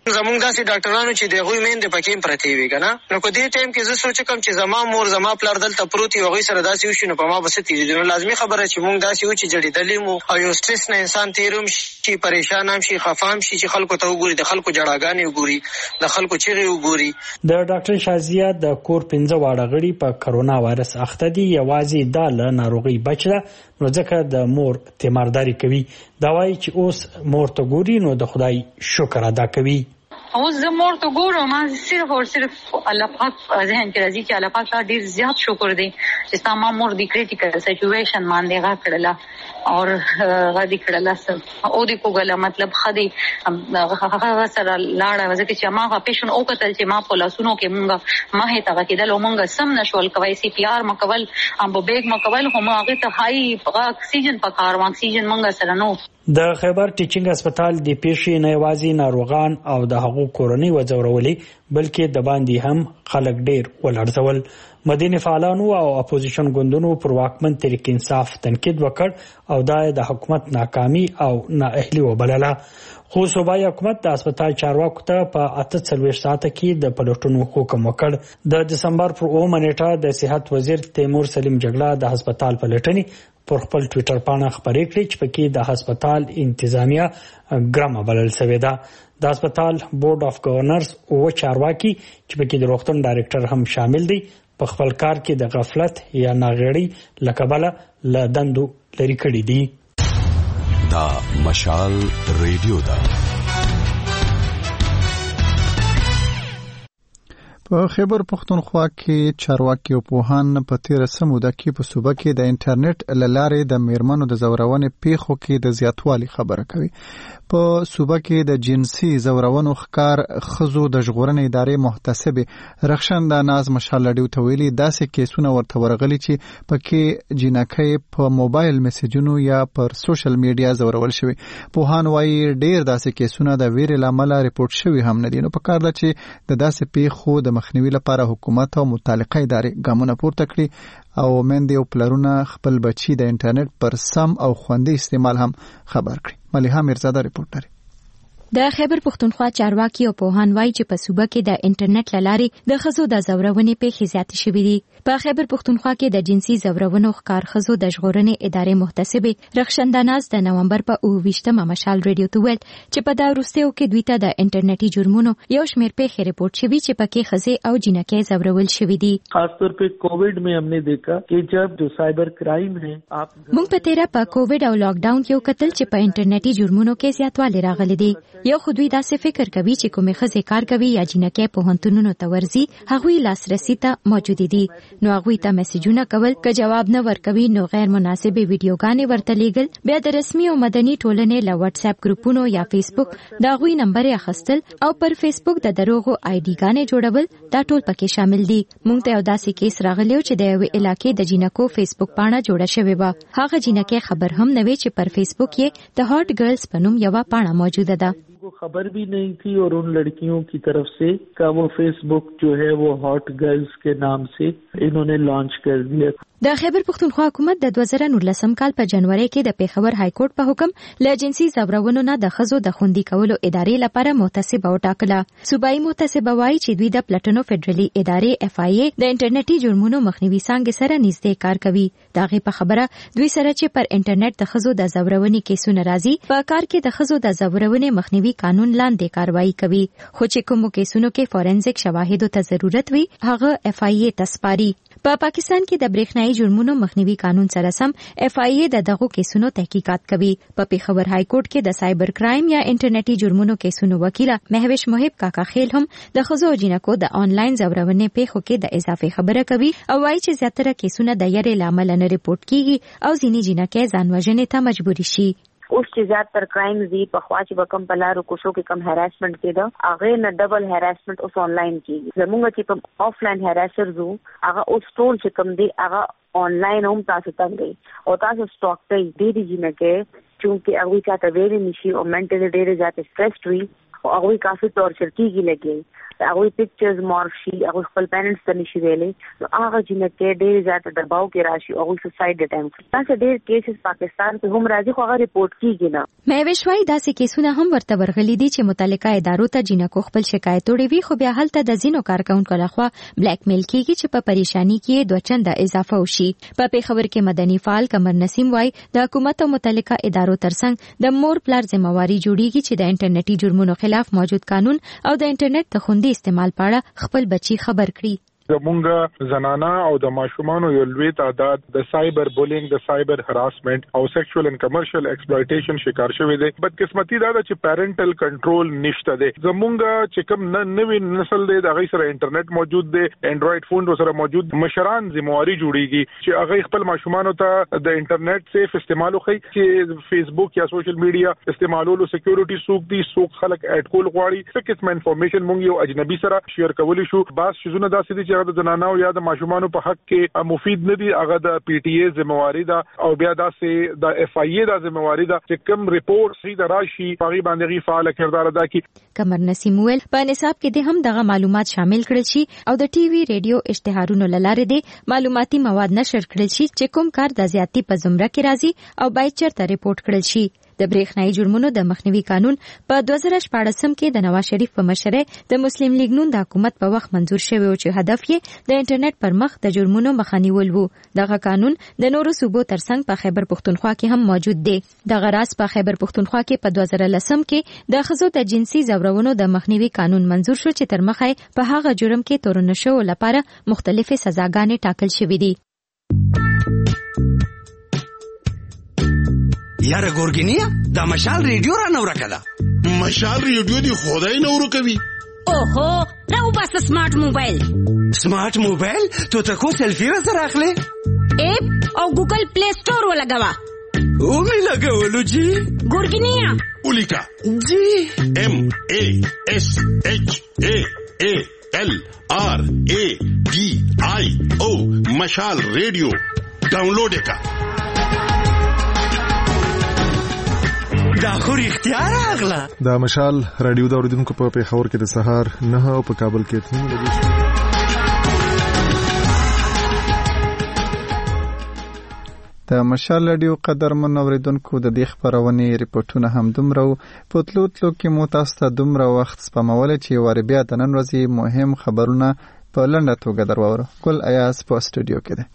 زمونږ داسې ډاکټرانو چې د هغوی میندې پکې پرتې وي که نه، نو په دې ټایم کې زه سوچ کوم چې زما مور زما پلار دلته پروت وي، هغوی سره داسې وشي نو په ما به څه تېرېږي. نو لازمي خبره چې مونږ داسې وو چې جړېدلي مو او یو سټرس نه انسان تېر هم شي، پریشان هم شي، خفه هم شي، چې خلکو ته وګوري، د خلکو جړاګانې وګوري، د خلکو چغې وګوري. د ډاکټر شازیه د کور پنځه واړه غړي په کرونا وایرس اخته دي، یوازې دا له ناروغۍ بچ ده، نو ځکه د مور تیمارداري کوي. دا وایي چې اوس مور ته ګوري نو د خدای شکر ادا کوي. اوس زه مور ته ګورم، صرف او صرف الله پاک ذهن کې راځي چې الله پاک ته ډېر زیات شکر دی چې ستا ما مور د کریټیکل سچویشن باندې غا کړله اور غا دې کړله او دې کوګله مطلب خدي هغه سره لاړه ځکه چې ما هغه پیشن او کتل چې ما په لاسونو کې مونږه ما هې تا کېدل او مونږ سم نشول کوي سی پی آر مکول ام بیگ مکول هم هغه ته هاي اکسیجن پکار و اکسیجن مونږ سره نو. د خیبر ټیچینګ هسپتال د پیښې نه یوازې ناروغان او د هغو کورنۍ وځورولې بلکې د باندې هم خلک ډیر ولړزول. مدینه فعالانو او اپوزیشن ګوندونو پر واکمن تحریک انصاف تنقید وکړ او دا د حکومت ناکامي او نااهلي وبلله. خو صوبایي حکومت د هسپتال چارواکو ته په اته څلوېښت ساعته کې د پلټونو حکم وکړ. د دسمبر پر اوومه نیټه د صحت وزیر تیمور سلیم جګړه د هسپتال پلټنې پر خپل ټویټر پاڼه خبرې کړې چې پکې د هسپتال انتظامیه ګرامه بلل شوې ده. د هسپتال بورډ اف گورنرز او چارواکي چې پکې د روغتون ډایریکټر هم شامل دي په خپل کار کې د غفلت یا ناغېړۍ لکبله له دندو لري کړي دي. دا مشال ریډیو ده. په خیبر پختونخوا کې چارواکي او پوهان په تیر سموده کې په صوبه کې د انټرنیټ لارې د میرمنو د زورونې پیښو کې د زیاتوالي خبره کوي. په صوبه کې د جنسي زورونو ښکار خزو د ژغورنې ادارې محتسبه رخشنده ناز مشال لډیو ته ویلي داسې کیسونه ورته ورغلي چې پکې جنکۍ په موبایل میسجونو یا پر سوشل میډیا زورول شوی. پوهان وایي ډیر داسې کیسونه د ویرې لامل ریپورت شوی هم نه دي، نو پکار ده چې د داسې پیښو د مخنیوي لپاره حکومت او متعلقه ادارې ګامونه پورته کړي او میندې او پلرونه خپل بچي د انټرنیټ پر سم او خوندي استعمال هم خبر کړي. ملیحه میرزاده ریپورټ لري. د خیبر پختونخوا چارواکي او پوهان وایي چې په صوبه کې د انټرنیټ لارې د ښځو د زورونې پیښې زیاتې شوې دي. په خیبر پختونخوا کې د جنسي زورونو ښکار ښځو د ژغورنې ادارې محتسبه رخشنده ناز د نومبر په اوه ویشتمه مشال ریډیو ته ویل چې په دا وروستیو کې دوی ته د انټرنیټي جرمونو یو شمېر پیښې ریپورټ شوي چې پکې ښځې او جنکۍ زورول شوي دي. خاص طور په کووډ में हमने देखा कि जब जो साइबर क्राइम है आप موږ په تیره په کووډ او لاک ډاون کې وکتل چې په انټرنیټي جرمونو کې زیاتوالی راغلی دی. یو خو دوی داسې فکر کوي چې کومې ښځې کار کوي یا جنکۍ پوهنتونونو ته ورځي هغوی لاسرسي ته موجود دي، نو هغوی ته میسجونه کول، که جواب نه ورکوي نو غیر مناسبې ویډیوګانې ورته لیږل، بیا د رسمي او مدني ټولنې له واتس اپ ګروپونو یا فیسبوک د هغوی نمبر اخیستل او پر فیسبوک د دروغو آی ډي ګانې جوړول، دا ټول پکې شامل دي. موږ ته یو داسې کیس راغلی چې د یوې علاقې د جنکو فیسبوک پاڼه جوړه شوې وه. هغه جنکۍ خبر هم نه وي چې پر فیسبوک یې د هاٹ ګرلز په نوم یوه پاڼه موجوده ده. को खबर भी नहीं थी और उन लड़कियों की तरफ से का वो फेसबुक जो है वो हॉट गर्ल्स के नाम से इन्होंने लॉन्च कर दिया. د خیبر پختونخوا حکومت د دوه زره نولسم کال په جنوري کې د پیښور های کورټ په حکم له جنسي زورونو نه د ښځو د خوندي کولو ادارې لپاره محتسبه وټاکله. صوبایي محتسبه وایي چې دوی د پلټنو فدرالي ادارې اف آی ای د انټرنیټي جرمونو مخنیوي څانګې سره نږدې کار کوي. د هغې په خبره دوی سره چې پر انټرنیټ د ښځو د زورونې کیسونه راځي په کار کې د ښځو د زورونې مخنیوي قانون لاندې کاروایی کوي، خو چې کومو کیسونو کې فورنزیک شواهدو ته ضرورت وي هغه اف آی ای ته سپاري. په پاکستان کې د برېښنایي جرمونو مخنیوي قانون سره سم اف آی ای د دغو کیسونو تحقیقات کوي. په پیښور های کورټ کې د سایبر کرایم یا انټرنیټي جرمونو کیسونو وکیله مهوش محب کاکا خیل هم د ښځو او جنکو د آنلاین زورونې پیښو کې د اضافه خبره کوي او وایي چې زیاتره کیسونه د یارې لامل نه ریپورت کیږي او ځینې جنکۍ ځان وژنې ته مجبوري شي. اوس چې زیاتره کرایمز دي په خوا چې به کم په لارو کوڅو کې کم هراسمنټ کېده هغه نه ډبل هراسمنټ اوس آنلاین کېږي. زموږ چې په آفلاین هراسرز وو هغه اوس ټول چې کم دی هغه آنلاین هم تاسو ته دی او تاسو سټاک ته ډېرې جنکۍ چونکې هغوی چاته ویلې نشي او منټلي ډېرې زیاتې سټرسډ وي او هغوی کافي ټورچر کېږي لګي هغه پکچرز مارشي هغه خپل پیرنټس ته نشي ویلې نو هغه جنکه ډېر زیات دباو کې راشي او سوسایډ اټمپټ تاسو ډېر کیسز پاکستان کې هم راځي خو هغه ریپورت کیږي نه مې وشوي داسې کیسونه هم ورته ورغلي دي چې متعلقه ادارو ته جنکو خپل شکایت وړي وي خو بیا هلته د زینو کارکونکو لخوا بلیک میل کیږي چې په پریشانی کې دوه چنده اضافه وشي په پیښور کې مدني فعال قمر نسیم وای د حکومت او متعلقه ادارو ترڅنګ د مور پلار ذمہواری جوړیږي چې د انټرنیټي جرمونو خلاف موجود قانون او د انټرنیټ د خوندي استعمال په اړه خپل بچي خبر کړي زمونږ زنانا او د ماشومانو یو لوی تعداد د سایبر بولینګ د سایبر هراسمنت او سیکشوال اند کمرشل ایکسپلویټیشن شکار شوی دی بدقسمتي دا چې پیرنټل کنټرول نشته دی زمونږ چې کوم نوې نسل دی د هغه سره انټرنیټ موجود دی انډراید فون سره موجود مشران ذمہواری جوړیږي چې هغه خپل ماشومانو ته د انټرنیټ سیف استعمال وکړي چې فیسبوک یا سوشل میډیا استعمالولو سکیورټي سوق دي سوق خلک اډ کول غواړي څه قسم انفارمیشن مونږ یو اجنبي سره شیر کولی شو باز شزونه داسې دي چې د زنانو یا د ماشومانو په حق کې مفید نه دي هغه د پی ټی ای ذمہواری ده او بیا داسې د اف آی ای د ذمہواری ده چې کوم ریپورت سي د راشي پاغي باندې فعال کردار ادا کی قمر نسیم ویل په نصاب کې د هم دغه معلومات شامل کړل شي او د ټي وي ریډیو اشتهارونو لاره د معلوماتي مواد نشر کړل شي چې کوم کار د زیاتی په زمره کې راځي او باید چرته ریپورت کړل شي د برېښنايي جرمونو د مخنیوي قانون په دوه زره شپاړس کې د نواز شریف په مشرۍ د مسلم لیگ نون د حکومت په وخت منزور شوی او چې هدف یې د انټرنیټ پر مخ د جرمونو مخنیول وو دغه قانون د نورو صوبو ترڅنګ په خیبر پښتونخوا کې هم موجود دی دغه راز په خیبر پښتونخوا کې په دوه زره لسم کې د ښځو د جنسي زورونو د مخنیوي قانون منزور شو چې تر مخه په هغه جرم کې تورن شو لپاره مختلفې سزاګانې ټاکل شوې دي یاره ګورګینیا دا مشال ریډیو را نور کړه مشال ریډیو دی خدای نور کوي اوهو راو بس سمارټ موبایل سمارټ موبایل ته تاسو سلفي را سره اخلي اپ او ګوګل پلی سٹور ولګوا او می لګولو جی ګورګینیا اولیکا جی ام ا اس اچ ا ا ال آر ا ډي آی او مشال ریډیو ډاونلوډ وکړه دا خو اختیار اغلا دا مشال رادیو دا اوریدونکو په پیښور کې د سهار نه او په کابل کې تنو لګي د مشال رادیو قدرمن اوریدونکو د دې خبرونه ریپورتونه هم دومره په تلو تلو کې مو تاسو ته دومره وخت سپمول چې وری بیا د نن ورځې مهم خبرونه په لنډه توګه درواورو ګل ایاز په استودیو کې ده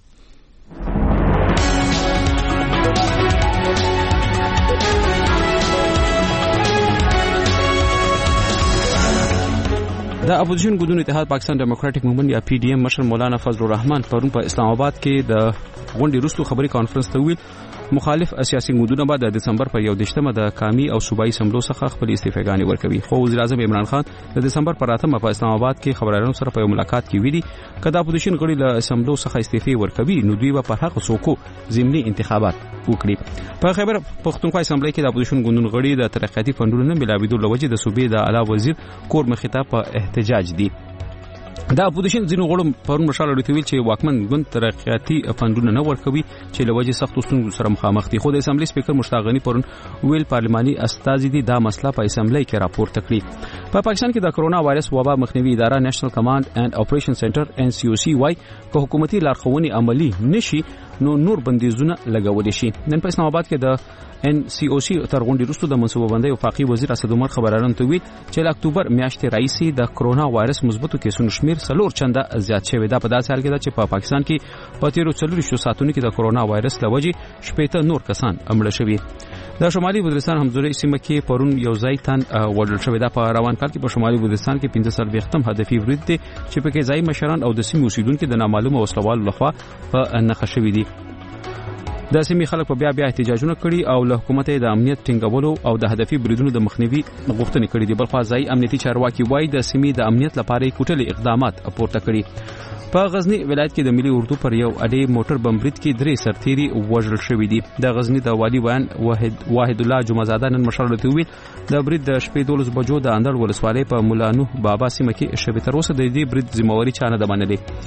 د اپوزیشن ګوندونو اتحاد پاکستان ډیموکراټک موومېنټ یا پی ډی ایم مشر مولانا فضل الرحمن پرون په اسلام آباد کې د غونډې وروسته خبري کانفرنس ته ویل مخالف سیاسي ګوندونه به د دسمبر په یو دیشتمه د قومي او صوبایي سملو څخه خپل استعفاګانې ورکوي خو وزیر اعظم عمران خان د دسمبر پر اتمه په اسلام آباد کې خبريالانو سره په ملاقات کې ویلي کله د اپوزیشن غړي له سملو څخه استعفا ورکوي نو دوی به په حق څوکو ضمني انتخابات وکړي په خیبر پښتونخوا اسمبلی کې د اپوزیشن ګوندونو غړي د ترقیاتي فندونو نه ملاویدو لوجه د صوبې د اعلی وزیر کور مخاطب په احتجاج دي دا اپوزیشن ځینو غړو پرون مشال لري ویل چې واکمن ګوند ترقیاتي فندونه نه ورکوي چې لوجه سخت ستونزو سره مخامخ دي خو د اسمبلی سپیکر مشتاق غنی پرون ویل پارلماني استازي دي دا مسله په اسمبلی کې راپورته کړی په پاکستان کې د کرونا وایرس وبا مخنیوي اداره نېشنل کمانډ اینڈ اپریشن سنټر ان سی او سی وايي که حکومتي لارښوونې عملی نشي نو نور بندیزونه لګول شي نن په اسلام آباد کې د ان سی او سی تر غونډې وروسته د منصوبه بندۍ وفاقي وزیر اسد عمر خبرانو ته ویل چې له اکتوبر میاشتې راځي د کرونا وایرس مثبتو کیسونو شمیر څلور چنده زیات شوی دا په داسې حال کې ده چې په پاکستان کې په تیرو څلورو ساعتونو کې د کرونا وایرس لوجې شپږ نور کسان مړه شوي د شمالي وزیرستان همزوري سیمه کې پرون یو ځای تن وړل شوی دا په روان کال کې په شمالي وزیرستان کې پنځه سل وختم هدفي ورید دي چې په کې ځای مشران او د سیمې اوسیدونکو د نامعلومه وسلوال لخوا په نخښه شوی دي د سیمې خلک په بیا بیا احتجاجونه کړي او له حکومت د امنیت ټینګولو او د هدفي بریدونو د مخنیوي غوښتنې کړې دي بلخو ځای امنیتي چارواکي وایي د سیمې د امنیت لپاره کوټلي اقدامات پورته کړي په غزنی ولایت کې د ملي اردو پر یو اډې موټر بم برید کې درې سرتيري وژل شوي دي د غزنی د والی بیان واحد واحد الله جمعزاده نن مشرلته ویل د برید د شپې دولس بجو د اندړ ولسوالۍ په مولانو بابا سیمه کې شوی تر اوسه د دې برید ذمہواری چانه ده منلې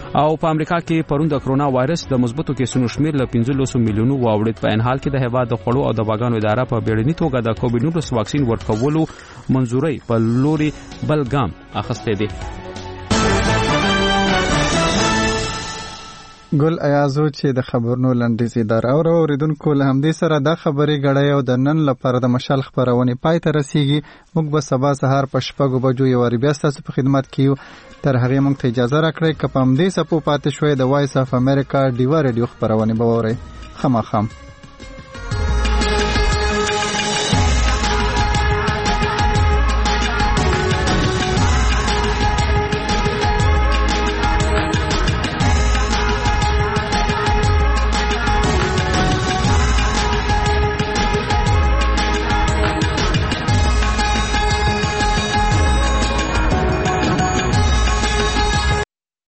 او په امریکا کې پرون د کرونا وایرس د مثبتو کیسونو شمیر له پنځلس میلیونو واوړید. په ان حال کې د هیواد د خوړو او دواګانو اداره په بیړني توګه د کووډ نولس واکسین ورکولو منځوري په لوري بل ګام اخیسته دي. ګل ایازو چې د خبرونو لنډیز اداره او اوریدونکو له همدې سره دا خبري غړی او د نن لپاره د مشال خبرونه پای ته رسیږي. موږ به سبا سهار په شپږو بجو یو واری بیا ستاسو په خدمت کې یو. تر هغه موږ ته اجازه راکړئ که په همدې سپو پاتې شوي د وایس اف امریکا ډیوا ریډیو خبرونه به وورئ. خامخام